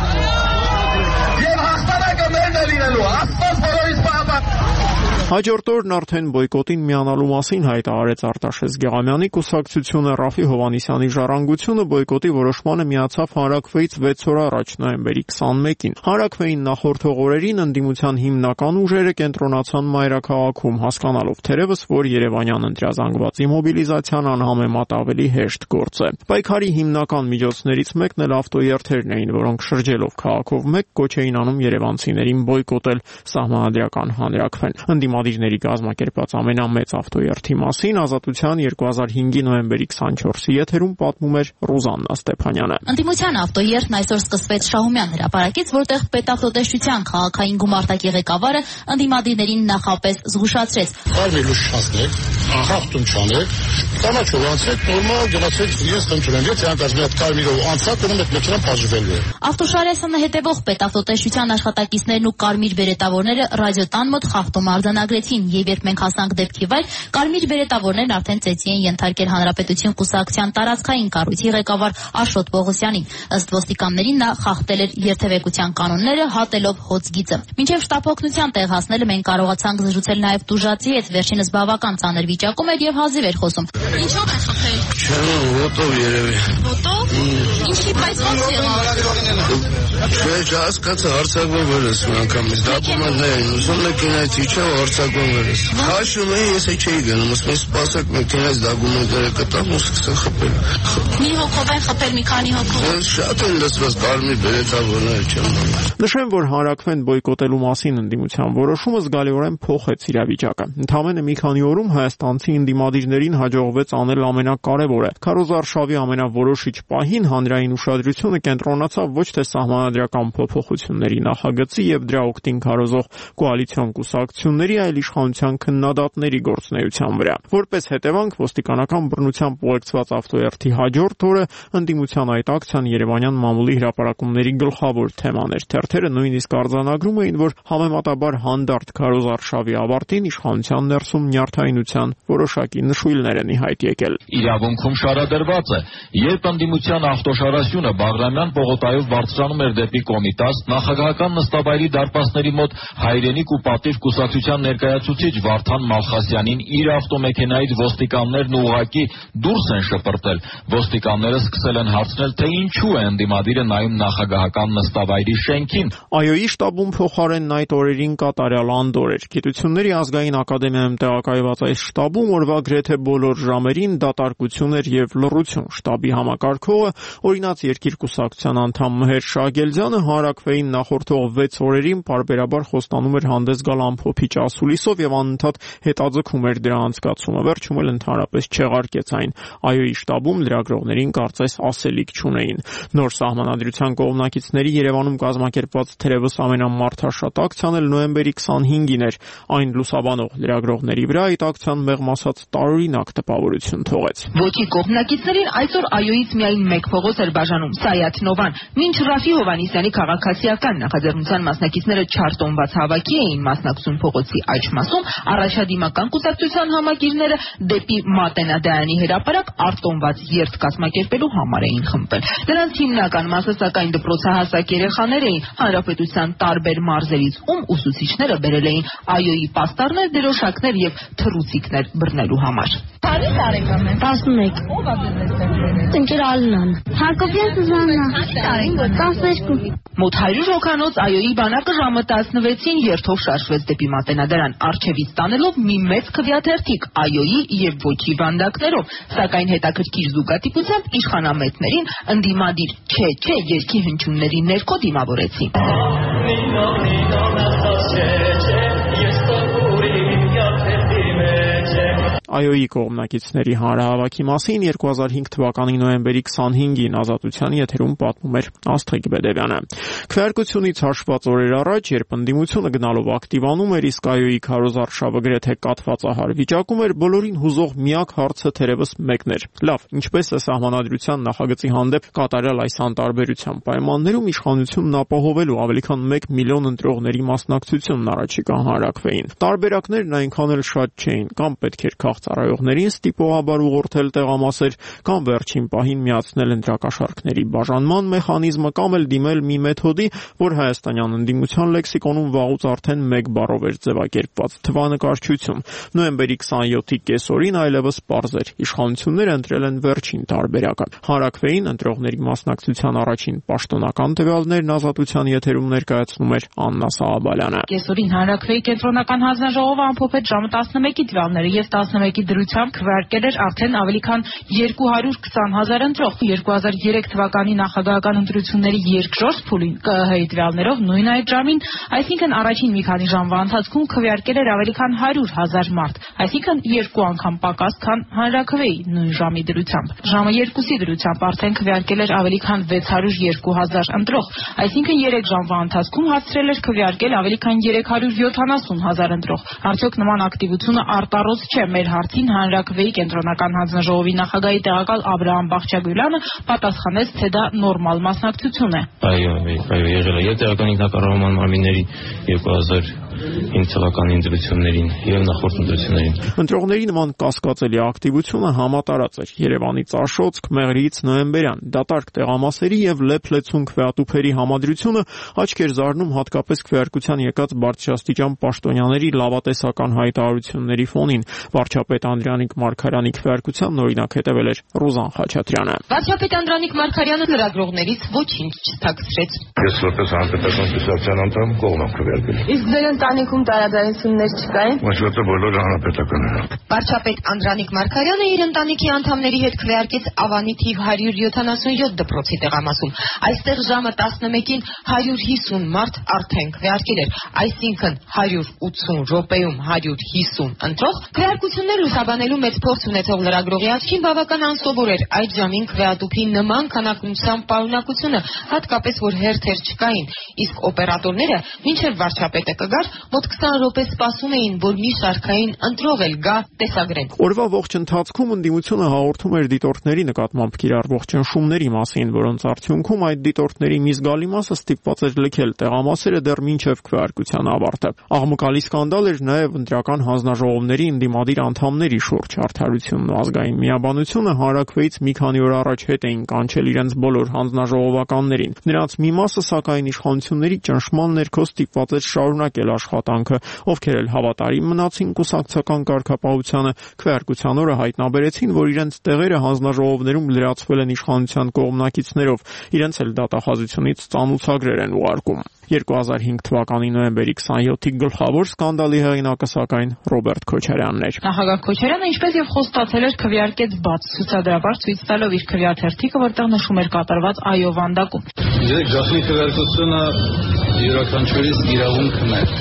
Եվ հաղթանակը մերն է լինելու, Աստված բոլորիս պահապան։ Հաջորդ օրն արդեն բոյկոտին միանալու մասին հայտարարեց Արտաշես Գեղամյանի կուսակցությունը։ Ռաֆի Հովհաննիսյանի ժառանգությունը բոյկոտի որոշմանը միացավ հանրաքվեից վեց օր առաջ, նոյեմբերի քսանմեկին։ Հանրաքվեին նախորդող օրերին ընդդիմության հիմնական ուժերը կենտրոնացան մայրաքաղաքում, հասկանալով թերևս, որ Երևանյան ընտրազանգվածի մոբիլիզացիան անհամեմատ ավելի հեշտ գործ է։ Պայքարի հիմնական միջոցներից մեկն էլ ավտոերթերն էին, որոնք շրջելով քաղաքով մեկ կոչ էին անում երևանցիներին բոյկոտել սահմանադրական հանրաքվեն։ Ընդդիմադիրների կազմակերպած ամենամեծ ավտոերթի մասին Ազատության երկու հազար հինգի նոյեմբերի քսանչորսի եթերում պատմում էր Ռուզաննա Ստեփանյանը։ Ընդդիմության ավտոերթն այսօր սկսվեց Շահումյան հրապարակից, որտեղ պետավտոտեսչության քաղաքային գումարտակի ղեկավարը ընդդիմադիրներին նախապես զգուշացրեց. «Արվի լուշացնեք, խախտում չանեք, կանաչով անցեք, նորմալ գնացեք, ես խնդրեմ, եթե հանկարծ մի հատ կարմիրով անցած, ուրեմն այդ մեքենան բաժվելու է»։ Ավտոշարեսանը հետևող պետավտոտեսչության աշխատակիցներն ու կարմիր բերետավորները ռադիոտան մոտ խախտում արձանագրեցին, եւ երբ մենք հասանք դեպքի վայր, կարմիր բերետավորներն արդեն ծեծի են ենթարկել Հանրապետություն կուսակցության տարածքային կառույցի ղեկավար Աշոտ Պողոսյանին։ Ըստ ոստիկանների նա խախտել էր երթևեկության կանոնները, հատելով հոծգիծը։ Մինչև շտապօգնության տեղ հասնելը մենք կարողացանք զրուցել նաև տուժածի հետ, վերջինս բավական ծանր վիճակում էր եւ հազիվ էր խոսում։ Ինչով է խփել։ Չեմ, ոտով երևի։ Ոտով։ Ինչի բայց ո՞նց եղավ։ Չէ, հասկացա, հարցակվում վերես մի անգամից, դոկումենտներ էին ուզում, մեքենայից իջավ, հարցակվում վերես։ Քաշում էի, ես չէի գնում, ասում եմ սպասեք, մեքենայից դոկումենտները կտամ ու սկսա խփել։ Մի հոգով են խփել, մի քանի հոգով։ Շատ են լսված կարմիր բերետավորներ չեմ նայել։ Նշեմ, որ Հանրաքվեն բոյկոտելու մասին ընդդիմության որոշումը զգալիորեն փոխեց իրավիճակը։ Ընդամենը մի քանի օրում հայաստանցի ընդդիմադիրներին հաջողվեց անել ամենակարևորը։ Քարոզարշավի ամենավորոշիչ պահին հանրային ուշադրությունը կենտրոնացավ ոչ թե սահմանադրական փոփոխությունների նախագծի եւ դրա օգտին քարոզող կոալիցիոն կուսակցությունների, այլ իշխանության քննադատների գործունեության վրա։ Որպես հետևանք, ոստիկանական բռնությամբ ուղեկցված ավտոերթի հաջորդ օրը ընդդիմության այդ ակցիան երևանյան մամուլի հրապարակումների գլխավոր թեման էր։ Թերթերը նույնիսկ արձանագրում էին, որ համեմատաբար հանդարտ քարոզարշավի ավարտին իշխանության ներսում նյարդայնության որոշակի նշույլներ են ի հայտ եկել։ Իրավունքում շարադրված է, երբ ընդդիմության ավտոշարասյունը Բաղրամյան պողոտայով բարձրանում էր դեպի Կոմիտաս, նախագահական նստավայրի դարպասների մոտ հայրենիք ու պատիվ կուսակցության ներկայացուցիչ Վարդան Մալխասյանին իր ավտոմեքենայից ոստիկաններն ուղղակի դուրս են շպրտել։ Ոստիկանները սկսել են հարցնել, թե ինչու է ընդդիմադիրը նայում նախագահական նստավայրի շենքին։ ԱՅՈ-ի շտաբում փոխարենն այդ օրերին կատարյալ անդոր էր։ Գիտությունների ազգային ակադեմիայում տեղակայված այս շտաբում օրվա գրեթե բոլոր ժամերին դատարկություն էր եւ լռություն։ Շտաբի համակարգողը, օրինաց Երկիր կուսակցության անդամ Մհեր Շահգելձյանը Հանրաքվեին նախորդող վեց օրերին պարբերաբար խոստանում էր հանդես գալ ամփոփիչ ասուլիսով եւ անընդհատ հետաձգում էր դրա անցկացումը։ Վերջում էլ ընդհանրապես չեղարկեց այն։ ԱՅՈ-ի շտաբում լրագրողներին կարծես ասելիք չունեին։ Նոր սահմանադրության կողմնակիցների Երևանում կազմակերպված թերևս ամենամարդաշատ ակցիան էլ նոյեմբերի քսանհինգին էր։ Այն լուսաբանող լրագրողների վրա այդ ակցիան մեղմ ասած տարօրինակ տպավորություն թողեց։ Ոչի կողմնակիցներին այսօր ԱՅՈ-ից միայն մեկ փողոց էր բաժանում՝ Սայաթ Նովան։ Մինչ Ռաֆի Հովհաննիսյանի քաղաքացիական նախաձեռնության մասնակիցները չարտոնված հավաքի էին մասնակցում փողոցի աջ մասում, առաջադիմական կուսակցության համագիրները դեպի Մատենադայանի հրապարակ արտոնված երթ կազմակերպելու համար էին խմբվել։ Նրանց հիմնական մասը սակայն դպրոցահասակ երեխաներ էին հանրապետության տարբեր մարզերից, ում ուսուցիչները բերել էին ԱՅՈ-ի պաստառներ, դրոշակներ եւ թռուցիկներ բռնելու համար։ Քանի տարեկան է։ տասնմեկ։ Ո՞վ է ձեզ բերել։ Ընկեր Ալինան։ Հակոբյան Սուզաննա։ տասներկու։ Մոտ հարյուր հոգանոց ԱՅՈ-ի բանակը ժամը տասնվեցին երթով շարժվեց դեպի Մատենադարան, առջևից տանելով մի մեծ քվեաթերթիկ ԱՅՈ-ի եւ ոչի վանդակներով, սակայն հետաքրքիր զուգատիպությամբ իշխանամետներին ընդդիմադիր չէ չէ երգի հնչյունների ներքո դիմավորեցին։ ԱՅՈ-ի կողմնակիցների հանրահավաքի մասին երկու հազար հինգ թվականի նոյեմբերի քսանհինգին Ազատության եթերում պատմում էր Աստղիկ Բեդևյանը։ Քվեարկությունից հաշված օրեր առաջ, երբ ընդդիմությունը գնալով ակտիվանում էր, իսկ ԱՅՈ-ի քարոզարշավը գրեթե կաթվածահար վիճակում էր, բոլորին հուզող միակ հարցը թերևս մեկն էր. լավ, ինչպես է սահմանադրության նախագծի հանդեպ կատարյալ այս անտարբերության պայմաններում իշխանությունն ապահովելու ավելի քան մեկ միլիոն ընտրողների մասնակցությունն առաջիկա հանրաքվեին։ Տարբերակներն այնքան էլ շատ չէին, կամ պետք էր քաղցարայողներին ստիպողաբար ուղղորդել տեղամասեր, կամ վերջին պահին միացնել ընտրակաշառքների բաժանման մեխանիզմը, կամ էլ դիմել մի մեթոդի, որ հայաստանյան ընդդիմության լեքսիկոնում վաղուց արդեն մեկ բառով էր ձևակերպված՝ թվանկարչություն։ Նոյեմբերի քսանյոթի կեսօրին այլևս պարզ էր՝ իշխանությունները ընտրել են վերջին տարբերակը։ Հանրաքվեին ընտրողների մասնակցության առաջին պաշտոնական տվյալներն Ազատության եթերում ներկայացնում էր Աննա Սահաբալյանը։ Կեսօրին հանրաքվեի կենտրոնական հանձնաժողովը ամփոփեց ժամը տասնմեկի տվյալները եւ տասնմեկի դրությամբ քվեարկել էր արդեն ավելի քան երկու հարյուր քսան հազար ընտրող։ երկու հազար երեք թվականի նախագահական ընտրությունների երկրորդ փուլին ԿԸՀ-ի տվյալներով նույն այդ ժամին, այսինքն առաջին մի քանի ժամվա ընթացքում քվեարկել էր ավելի քան հարյուր հազար մարդ, այսինքն երկու անգամ պակաս, քան հանրաքվեի նույն ժամի դրությամբ։ Ժամը երկուսի դրությամբ արդեն քվեարկել էր ավելի քան վեց հարյուր երկու հազար ընտրող, այսինքն երեք ժամվա ընթացքում հասցրել էր քվեարկել ավելի քան երեք հարյուր յոթանասուն հազար ընտրող։ Արդյոք նման ակտիվությունը արտառոց չէ։ Մեր հարցին հանրաքվեի կենտրոնական հանձնաժողովի նախագահի տեղակալ Աբրահամ Բաղչագյուլյանը պատասխանեց, թե դա նորմալ մասնակցություն է։ Այո, այո, եղել է։ Եւ տեղական ինքնակառավարման մարմինների երկու հազար հինգ թվականի ընտրություններին եւ նախորդ ընտրություններին։ Ընտրողների նման կասկածելի ակտիվությունը համատարած էր Երևանից Աշոտsk, Մեղրիից նոյեմբերյան, դատարկ տեղամասերի եւ լեփ-լեցուն քվեատուփերի համադրությունը աչք էր զարնում հատկապես քվեարկության եկած բարձրաստիճան պաշտոնյաների լավատեսական հայտարարությունների ֆոնին։ Վարչապետ Անդրանիկ Մարգարյանի քվեարկությանն օրինակ հետևել էր Ռուզան Խաչատրյանը։ Վարչապետ Անդրանիկ Մարգարյանը լրագրողներից ոչինչ չթաքցրեց։ Ես որպես հանրապետական կուսակցության անդամ կողմ եմ քվեարկել։ Իսկ ձեր ընտանիքում տարաձայնություններ չկային։ Ոչ ոք բոլորը հանրապետական են։ Վարչապետ Անդրանիկ Մարգարյանը իր ընտանիքի անդամների հետ քվեարկեց Ավանի թիվ հարյուր յոթանասունյոթ դպրոցի տեղամասում։ Այստեղ ժամը տասնմեկին հարյուր հիսուն մարդ արդեն քվեարկել էր, այսինքն հարյուր ութսուն րոպեում հարյուր հիսուն ընտրող։ Քվեարկություններ լուսաբանելու մեծ փորձ ունեցող լրագրողի աչքին բավական անսովոր էր այդ ժամին քվեատուփի նման քանակությամբ պարունակությունը, հատկապես որ հերթեր չկային, իսկ օպերատորները մինչև վարչապետը կգար, մոտ քսան րոպե սպասում էին, որ մի շարքային ընտրող էլ գա տեսագրեն։ Օրվա ողջ ընթացքում ընդդիմությունը հաղորդում էր դիտորդների նկատմամբ կիրառվող ճնշումների մասին, որոնց արդյունքում այդ դիտորդների մի զգալի մասը ստիպված էր լքել տեղամասերը դեռ մինչև քվեարկության ավարտը։ Աղմկալի սկանդալ էր նաև ընտրական հանձնաժողովների ընդդիմադիր անդամների շուրջ։ Արդարությունն ու ազգային միաբանությունը հանրաքվեից մի քանի օր առաջ հետ էին կանչել իրենց բոլոր հանձնաժողովականներին։ Նրանց մի մասը սակայն իշխանությունների ճնշման ներքո ստիպված էր շարունակել աշխատանքը, ովքեր էլ հավատարիմ մնացին կուսակցական կարգապահությանը, քվեարկության օրը հայտնաբերեցին, որ իրենց տեղերը հանձնաժողովներում լրացվել են իշխանության կողմնակիցներով, իրենց էլ դատախազությունից ծանուցագրեր են ուղարկում։ երկու հազար հինգ թվականի նոյեմբերի քսանյոթի գլխավոր սկանդալի հեղինակը սակայն Ռոբերտ Քոչարյանն էր։ Նախագահ Քոչարյանը ինչպես եւ խոստացել էր քվեարկեց բաց ցուցադրաբար ցույց տալով իր քվեաթերթիկը, որտեղ նշում էր կատարված այո վանդակում։ Երեք գաղտնի քվեարկությունը յուրաքանչյուրիս իրավունքն է,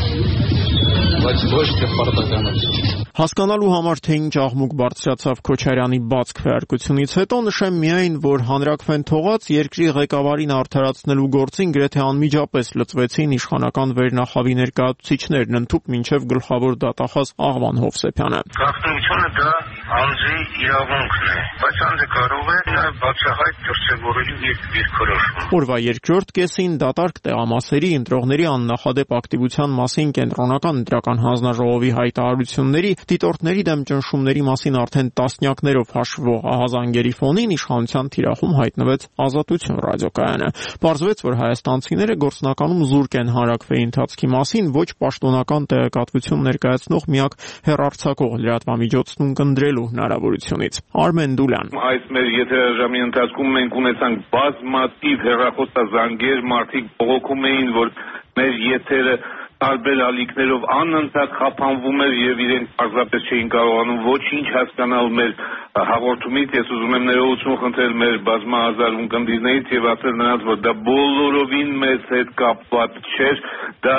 բայց ոչ թե պարտականություն։ Հասկանալու համար, թե ինչ աղմուկ բարձրացավ Քոչարյանի բաց քվեարկությունից հետո, նշեմ միայն, որ հանրաքվեն թողած երկրի ղեկավարին արդարացնելու գործին գրեթե անմիջապես լծվեցին իշխանական վերնախավի ներկայացուցիչներն, ընդհուպ մինչև գլխավոր դատախազ Աղվան Հովսեփյանը։ Գաղտնիությունը դա անձի իրավունքն է, բայց անձը կարող է նաև բացահայտ դրսևորելու իր դիրքորոշումը։ Օրվա երկրորդ կեսին դատարկ տեղամասերի ընտրողների աննախադեպ ակտիվության մասին կենտրոնական ընտրական հանձնաժողովի հայտարարությունների, դիտորդների դեմ ճնշումների մասին արդեն տասնյակներով հաշվող ահազանգերի ֆոնին իշխանության թիրախում հայտնվեց Ազատություն ռադիոկայանը։ Պարզվեց, որ հայաստանցիները գործնականում զուրկ են հանրաքվեի ընթացքի մասին, ոչ պաշտոնական տեղեկատվություն ներկայացնող միակ հեռարձակող լրատվամիջոցն ունկնդրելու հնարավորությունից։ Արմեն Դուլյան։ Այս մեր եթերաժամի ընթացքում մենք ունեցանք բազմաթիվ հեռախոսազանգեր, մարդիկ բողոքում էին, որ մեր եթերը տարբեր ալիքներով անընդհատ խափանվում էր եւ իրենք պարզապես չէին կարողանում ոչինչ հասկանալ մեր հաղորդումից։ Ես ուզում եմ ներողություն խնդրել մեր բազմահազար ունկնդիրներից եւ ասել նրանց, որ դա բոլորովին մեզ հետ կապված չէր, դա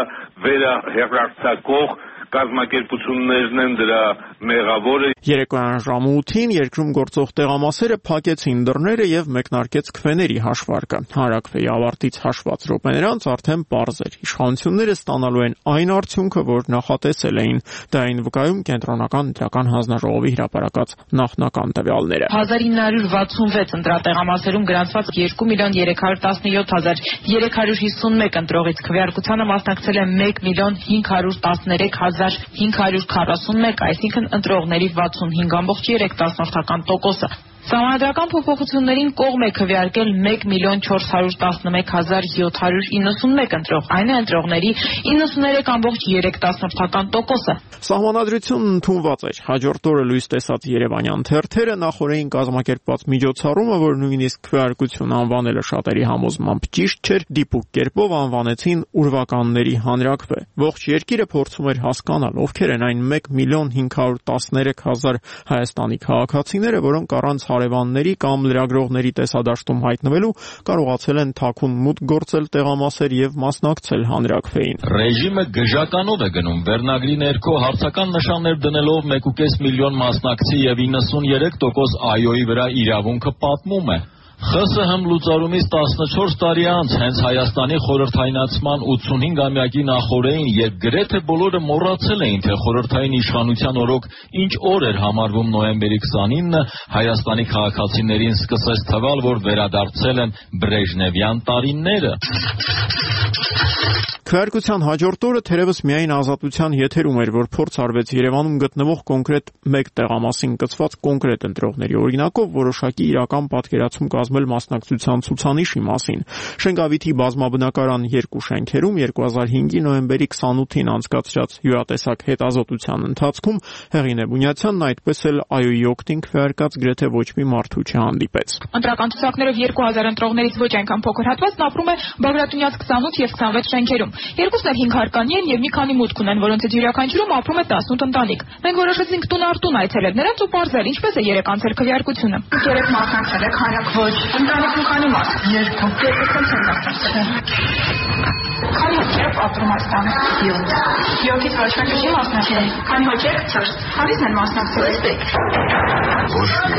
վերահեռարձակող կազմակերպություններն են դրա մեղավորը։ Երեկոյան ժամը ութին երկրում գործող տեղամասերը փակեցին դռները եւ մեկնարկեց քվեների հաշվարկը։ Հանրաքվեի ավարտից հաշված րոպեներ անց արդեն պարզ էր, իշխանությունները ստանալու են այն արդյունքը, որ նախատեսել էին։ Դա այն վկայում կենտրոնական ընտրական հանձնաժողովի հրապարակած նախնական տվյալները։ հազար ինը հարյուր վաթսունվեց ընտրատեղամասերում գրանցված երկու միլիոն երեք հարյուր տասնյոթ հազար երեք հարյուր հիսունմեկ ընտրողից քվեարկությանը մասնակցել է մեկ միլիոն հինգ հարյուր տասներեք հազար հինգ հարյուր քառասունմեկ, այսինքն ընտրողների վաթսունհինգ ամբողջ երեք տոկոսը։ Սահմանադրական փոփոխություններին կողմ է քվեարկել մեկ միլիոն չորս հարյուր տասնմեկ հազար յոթ հարյուր իննսունմեկ ընտրող, այն է ընտրողների իննսուներեք ամբողջ երեք տոկոսը։ Սահմանադրությունն ընդունված էր։ Հաջորդ օրը լույս տեսած երևանյան թերթերը նախօրեին կազմակերպված միջոցառումը, որ նույնիսկ քվեարկություն անվանելը շատերի համոզմամբ ճիշտ չէր, դիպուկ կերպով անվանեցին ուրվականների հանրաքվե։ Ողջ երկիրը փորձում էր հասկանալ, ովքեր են այն մեկ միլիոն հինգ հարյուր տասներեք հազար Հայաստանի քաղաքացիները, որոնք առանց հարևանների կամ լրագրողների տեսադաշտում հայտնվելու կարողացել են թաքուն մուտք գործել տեղամասեր եւ մասնակցել հանրաքվեին։ Ռեժիմը գժականով է գնում վերնագրի ներքո հարցական նշաններ դնելով մեկ ու կես միլիոն մասնակցի եւ իննսունյերեք տոկոս այոյի վրա իրավունքը պատմում է։ ԽՍՀՄ լուծարումից տասնչորս տարի անց հենց Հայաստանի խորհրդայնացման ութսունհինգամյակի նախօրեին, երբ գրեթե բոլորը մոռացել էին, թե խորհրդային իշխանության օրոք ինչ օր էր համարվում նոյեմբերի քսանինը, Հայաստանի քաղաքացիներին սկսեց թվալ, որ վերադարձել են բրեժնևյան տարիները։ Քվեարկության հաջորդ օրը թերևս միայն Ազատության եթերում էր, որ փորձ արվեց Երևանում գտնվող կոնկրետ մեկ տեղամասին կցված կոնկրետ ընտրողների օրինակով որոշակի իրական պատկերացում կազմել մասնակցության ցուցանիշի մասին։ Շենգավիթի բազմաբնակարան երկու շենքերում երկու հազար հինգի նոյեմբերի քսանութին անցկացրած յուրատեսակ հետազոտության ընթացքում Հեղինե Բունյացյանն այդպես էլ ԱՅՈ-ի օգտին քվեարկած գրեթե ոչ մի մարդու չհանդիպեց։ Ընտրական ցուցակներով երկու հազար ընտրողներից ոչ այնքան փոքր հատվածն ապրում է Բագրատունյաց քսանութ եւ քսանվեց շենքերում։ Երկուսն էլ հինգ հարկանի են եւ մի քանի մուտք ունեն, որոնցից յուրաքանչյուրում ապրում է տասնութ ընտանիք։ Մենք որոշեցինք տուն առ տուն այցելել նրանց ու պարզել ինչպես է երեք անցել քվեարկությունը։ Երեք մասնակցել եք, հանրակ ոչ։ Ընտանիքում քանի մարդ։ Երկու։ Երկուսն չեն մասնակցել։ Քանի հոգի ապրում այստանում։ յոթ։ յոթից ոչ մեկը չի մասնակցել։ Քանի հոգի եք։ չորս։ Քանիսն են մասնակցել այստեղ։ Ոչ մի։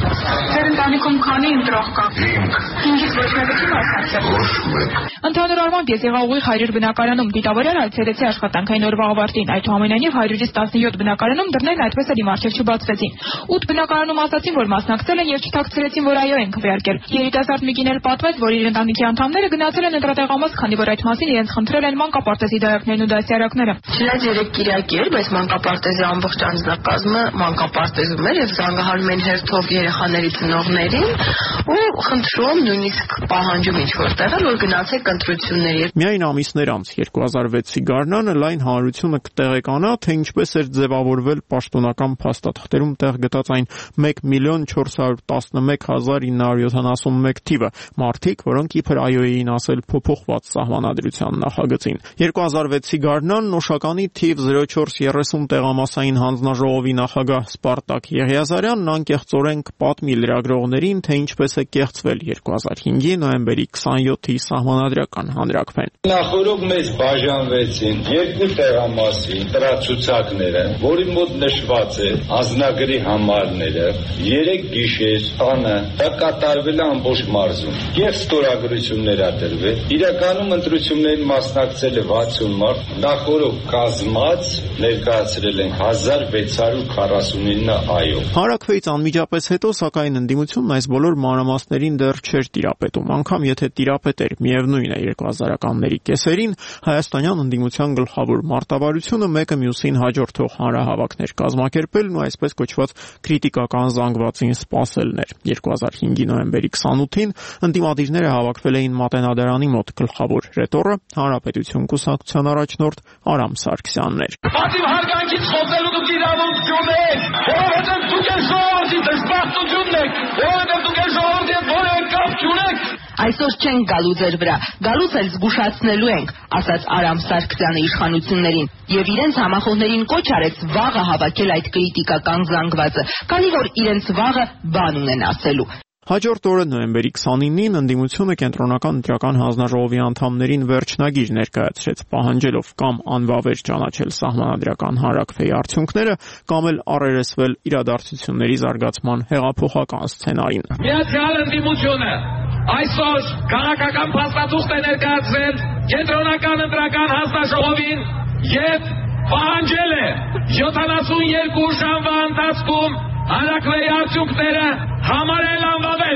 Ձեր ընտանիքում քանի ընտրող կա։ հինգ։ հինգից ոչ մեկը չի մասնակցել։ Ոչ մեկ։ Ընդհանուր առմամբ ես եղա ուղիղ հարյուր բնակարանում դիտավորյալ այցելեցի աշխատանքային օրվա ավարտին, այդուհամենայնիվ հարյուրից տասնյոթ բնակարանում դռներն այդպես էլ իմ առջև չբացվեցին։ ութ բնակարանում ասացին, որ մասնակցել են եւ չթաքցրեցին, որ այո են քվեարկել։ Երիտասարդ մի կին էլ պատմեց, որ իր ընտանիքի անդամները գնացել են ընտրատեղամաս, քանի որ այդ մասին իրենց խնդրել են մանկապարտեզի դայակներն ու դասյարակները։ Չնայած երեք կիրակի էր, բայց մանկապարտեզի ամբողջ անձնակազմը մանկապարտեզում էր եւ զանգահարում են հերթով երեխաների ծնողներին ու խնդրում նույնիսկ պահանջում ինչ որտեղ որ գնացեք ընտրությունների։ Միայն ամիսներ անց երկու հազար վեցի գարնանը լայն հանրությունը կտեղեկանա, թե ինչպես էր ձևավորվել պաշտոնական փաստաթղթերում տեղ գտած այն մեկ միլիոն չորս հարյուր տասնմեկ հազար ինը հարյուր յոթանասունմեկ թիվը, մարդիկ, որոնք իբր ԱՅՈ-ին ասել փոփոխված սահմանադրության նախագծին։ երկու հազար վեցի գարնանն Օշականի թիվ զրո չորս երեսուն տեղամասային հանձնաժողովի նախագահ Սպարտակ Եղիազարյանն անկեղծորեն կպատմի լրագրողներին, թե ինչպես է կեղծվել երկու հազար հինգի նոյեմբերի քսանյոթի սահմանադրական հանրաքվեն։ Նախորդ մեզ բաժանվեցին երկու տեղամասի տրացուցակները, որի մոտ նշված է անձնագրի համարները, երեք գիշեր տանը դա կատարվել է ամբողջ մարզում եւ ստորագրություններ ա դրվել։ Իրականում ընտրություններին մասնակցել է վաթսուն մարդ, նախորդ կազմած ներկայացրել են հազար վեց հարյուր քառասունինը ԱՅՈ։ Հանրաքվեից անմիջապես հետո, սակայն ընդդիմությունն այս բոլոր մանրամասներին դեռ չէր տիրապետում, անգամ եթե տիրապետեր, միևնույն է երկու հազարականների կեսերին հայաստանյան ընդդիմության գլխավոր մարտավարությունը մեկը մյուսին հաջորդող հանրահավաքներ կազմակերպելն ու այսպես կոչված քրիտիկական զանգվածին սպասելն էր։ երկու հազար հինգի նոյեմբերի քսանութին ընդդիմադիրները հավաքվել էին Մատենադարանի մոտ, գլխավոր ռետորը Հանրապետություն կուսակցության առաջնորդ Արամ Սարգսյանն էր։ Պատիվ հարգանքից խոսելու դուք իրավունք չունեք, որովհետև դուք եք ժողովրդի դժբախտությունն եք, որովհետև դուք եք ժողովրդի հետ որևէ կապ չունեք։ Այսօր չենք գալու ձեր վրա, գալուց էլ զգուշացնելու ենք, ասաց Արամ Սարգսյանը իշխանություններին եւ իրենց համախոհներին կոչ արեց վաղը հավաքել այդ կրիտիկական զանգվածը, քանի որ իրենց վաղը բան ունեն ասելու։ Հաջորդ օրը նոյեմբերի քսանինին ընդդիմությունը կենտրոնական ընտրական հանձնաժողովի անդամներին վերջնագիր ներկայացրեց, պահանջելով կամ անվավեր ճանաչել սահմանադրական հանրաքվեի արդյունքները, կամ էլ առերեսվել իրադարձությունների զարգացման հեղափոխական սցենարին։ Միացյալ ընդդիմությունը այսօր քաղաքական փաստաթուղթ է ներկայացրել կենտրոնական ընտրական հանձնաժողովին եւ պահանջել է յոթանասունյոթ ժամվա ընթացքում հանրաքվեի արդյունքները համարել անվավեր։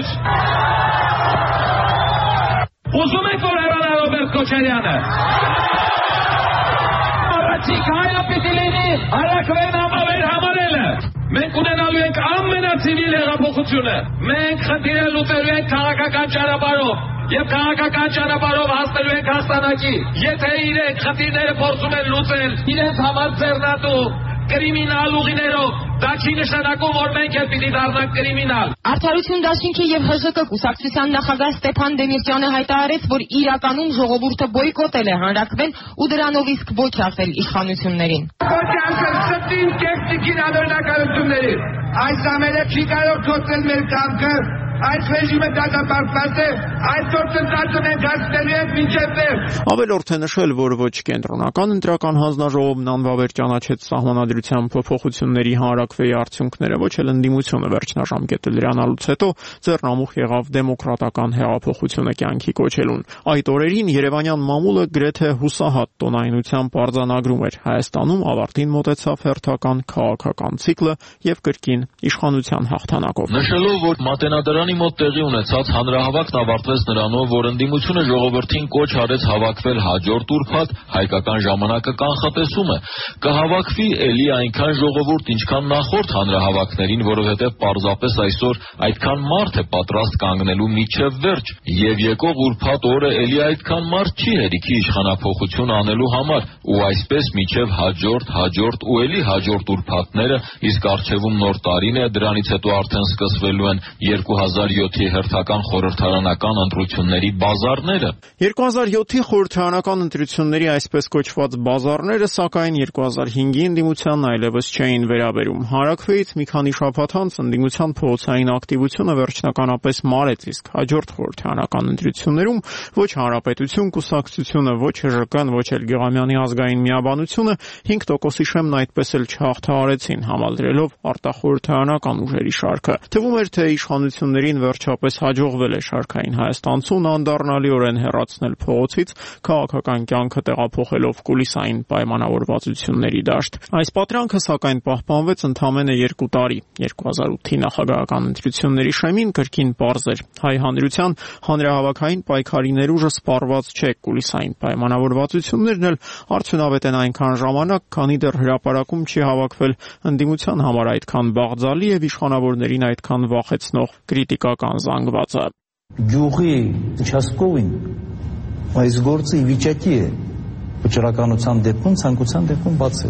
Ուզում եք, որ հեռանա Ռոբերտ Քոչարյանը։ Առաջիկ հայը պիտի լինի հանրաքվեին անվավեր համարելը։ Մենք ունենալու ենք ամենացիվիլ հեղափոխությունը։ Մենք խնդիրը լուծելու ենք քաղաքական ճանապարհով եւ քաղաքական ճանապարհով հասնելու ենք հաստատակի։ Եթե իրենք խնդիրները փորձում են լուծել իրենց համար ձեռնատու կրիմինալ ուղիներով, դա չի նշանակում, որ մենք էլ պիտի դառնանք կրիմինալ։ Արդարություն դաշինքի եւ ՀԺԿ կուսակցության նախագահ Ստեփան Դեմիրճյանը հայտարարեց, որ իրականում ժողովուրդը բոյկոտել է հանրաքվեն ու դրանով իսկ ոչ ասել իշխանություններին։ Ոչ ասել սպտին կեպտիկին անդրնակալությունների։ Այս ամենը չի կարող կոտրել մեր կամքը այդ ռեժիմը դատապարտված է, այդ գործընթացը մենք հասնելու ենք մինչև վերջ։ Ավելորդ է նշել, որ ոչ կենտրոնական ընտրական հանձնաժողովն անվավեր ճանաչեց սահմանադրության փոփոխությունների հանրաքվեի արդյունքները, ոչ էլ ընդդիմությունը վերջնաժամկետը լրանալուց հետո ձեռնամուխ եղավ դեմոկրատական հեղափոխությունը կյանքի կոչելուն։ Այդ օրերին երևանյան մամուլը գրեթե հուսահատ տոնայնությամբ արձանագրում էր Հայաստանում ավարտին մոտեցավ հերթական քաղաքական ցիկլը եւ կրկին իշխանության հաղթանակով։ Նշելով, որ Մատենադարանի մոտ տեղի ունեցած հանրահավաքն ավարտվեց նրանով, որ ընդդիմությունը ժողովրդին կոչ արեց հավաքվել հաջորդ ուրբաթ, հայկական ժամանակը կանխատեսում է կհավաքվի էլի այնքան ժողովուրդ, ինչքան նախորդ հանրահավաքներին, որովհետև պարզապես այսօր այդքան մարդ է պատրաստ կանգնելու միջև վերջ, եւ եկող ուրբաթ օրը էլի այդքան մարդ չի հերիքի իշխանափոխություն անելու համար, ու այսպես միջև հաջորդ, հաջորդ ու էլի հաջորդ ուրբաթները, իսկ առջևում նոր տարին է, դրանից հետո արդեն սկսվելու են երկու հազար յոթի հերթական խորհրդարանական ընտրությունների բազարները։ երկու հազար յոթի խորհրդարանական ընտրությունների այսպես կոչված բազարները, սակայն երկու հազար հինգի ընդդիմությանն այլևս չէին վերաբերում։ Հանրաքվեից մի քանի շաբաթ անց ընդդիմության փողոցային ակտիվությունը վերջնականապես մարեց, իսկ հաջորդ խորհրդարանական ընտրություններում ոչ Հանրապետություն կուսակցությունը, ոչ ՀԺԿ-ն, ոչ էլ Գեղամյանի ազգային միաբանությունը հինգ տոկոսի շեմն այդպես էլ չհաղթահարեցին, համալրելով արտախորհրդարանական ուժերի շարքը։ Թվում էր, թե իշխանություններին վերջապես հաջողվել է շարքային հայաստանցուն անդառնալիորեն հեռացնել փողոցից, քաղաքական կյանքը տեղափոխելով կուլիսային պայմանավորվածությունների դաշտ։ Այս պատրանքը սակայն պահպանվեց ընդամենը երկու տարի։ երկու հազար ութի նախագահական ընտրությունների շեմին կրկին պարզ էր հայ հանրության հանրահավաքային պայքարի ներուժը սպառված չէ, կուլիսային պայմանավորվածություններն էլ արդյունավետ են այնքան ժամանակ, քանի դեռ հրապարակում չի հավաքվել ընդդիմության համար այդքան բաղձալի եւ իշխանավորներին այդքան վախեցնող կրիտիկական զանգվածը։ Գյուղի участковին այս գործը ի վիճակի է վճռականության դեպքում, ցանկության դեպքում բացել։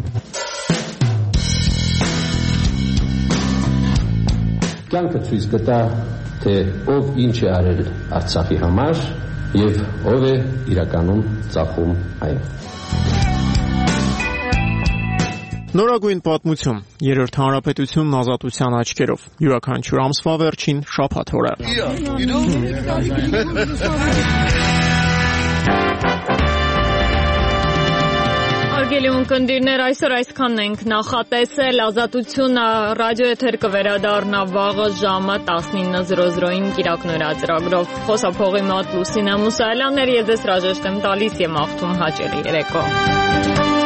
Կյանքը ցույց կտա, թե ով ինչ է արել Արցախի համար եւ ով է իրականում ծախում այն։ Նորագույն պատմություն։ Երրորդ հանրապետությունն ազատության աչքերով։ Յուրաքանչյուր ամսվա վերջին շաբաթ օրը։ Հարգելի ունկնդիրներ, այսօր այսքանն ենք նախատեսել։ Ազատությունը ռադիոեթեր կվերադառնա վաղը ժամը տասնինը զրո զրոին կիրակնորա ծրագրով։ Խոսափողի մոտ Լուսինե Մուսայելյանն էր, ես ձեզ հրաժեշտ եմ տալիս եւ մաղթում հաճելի երեկո։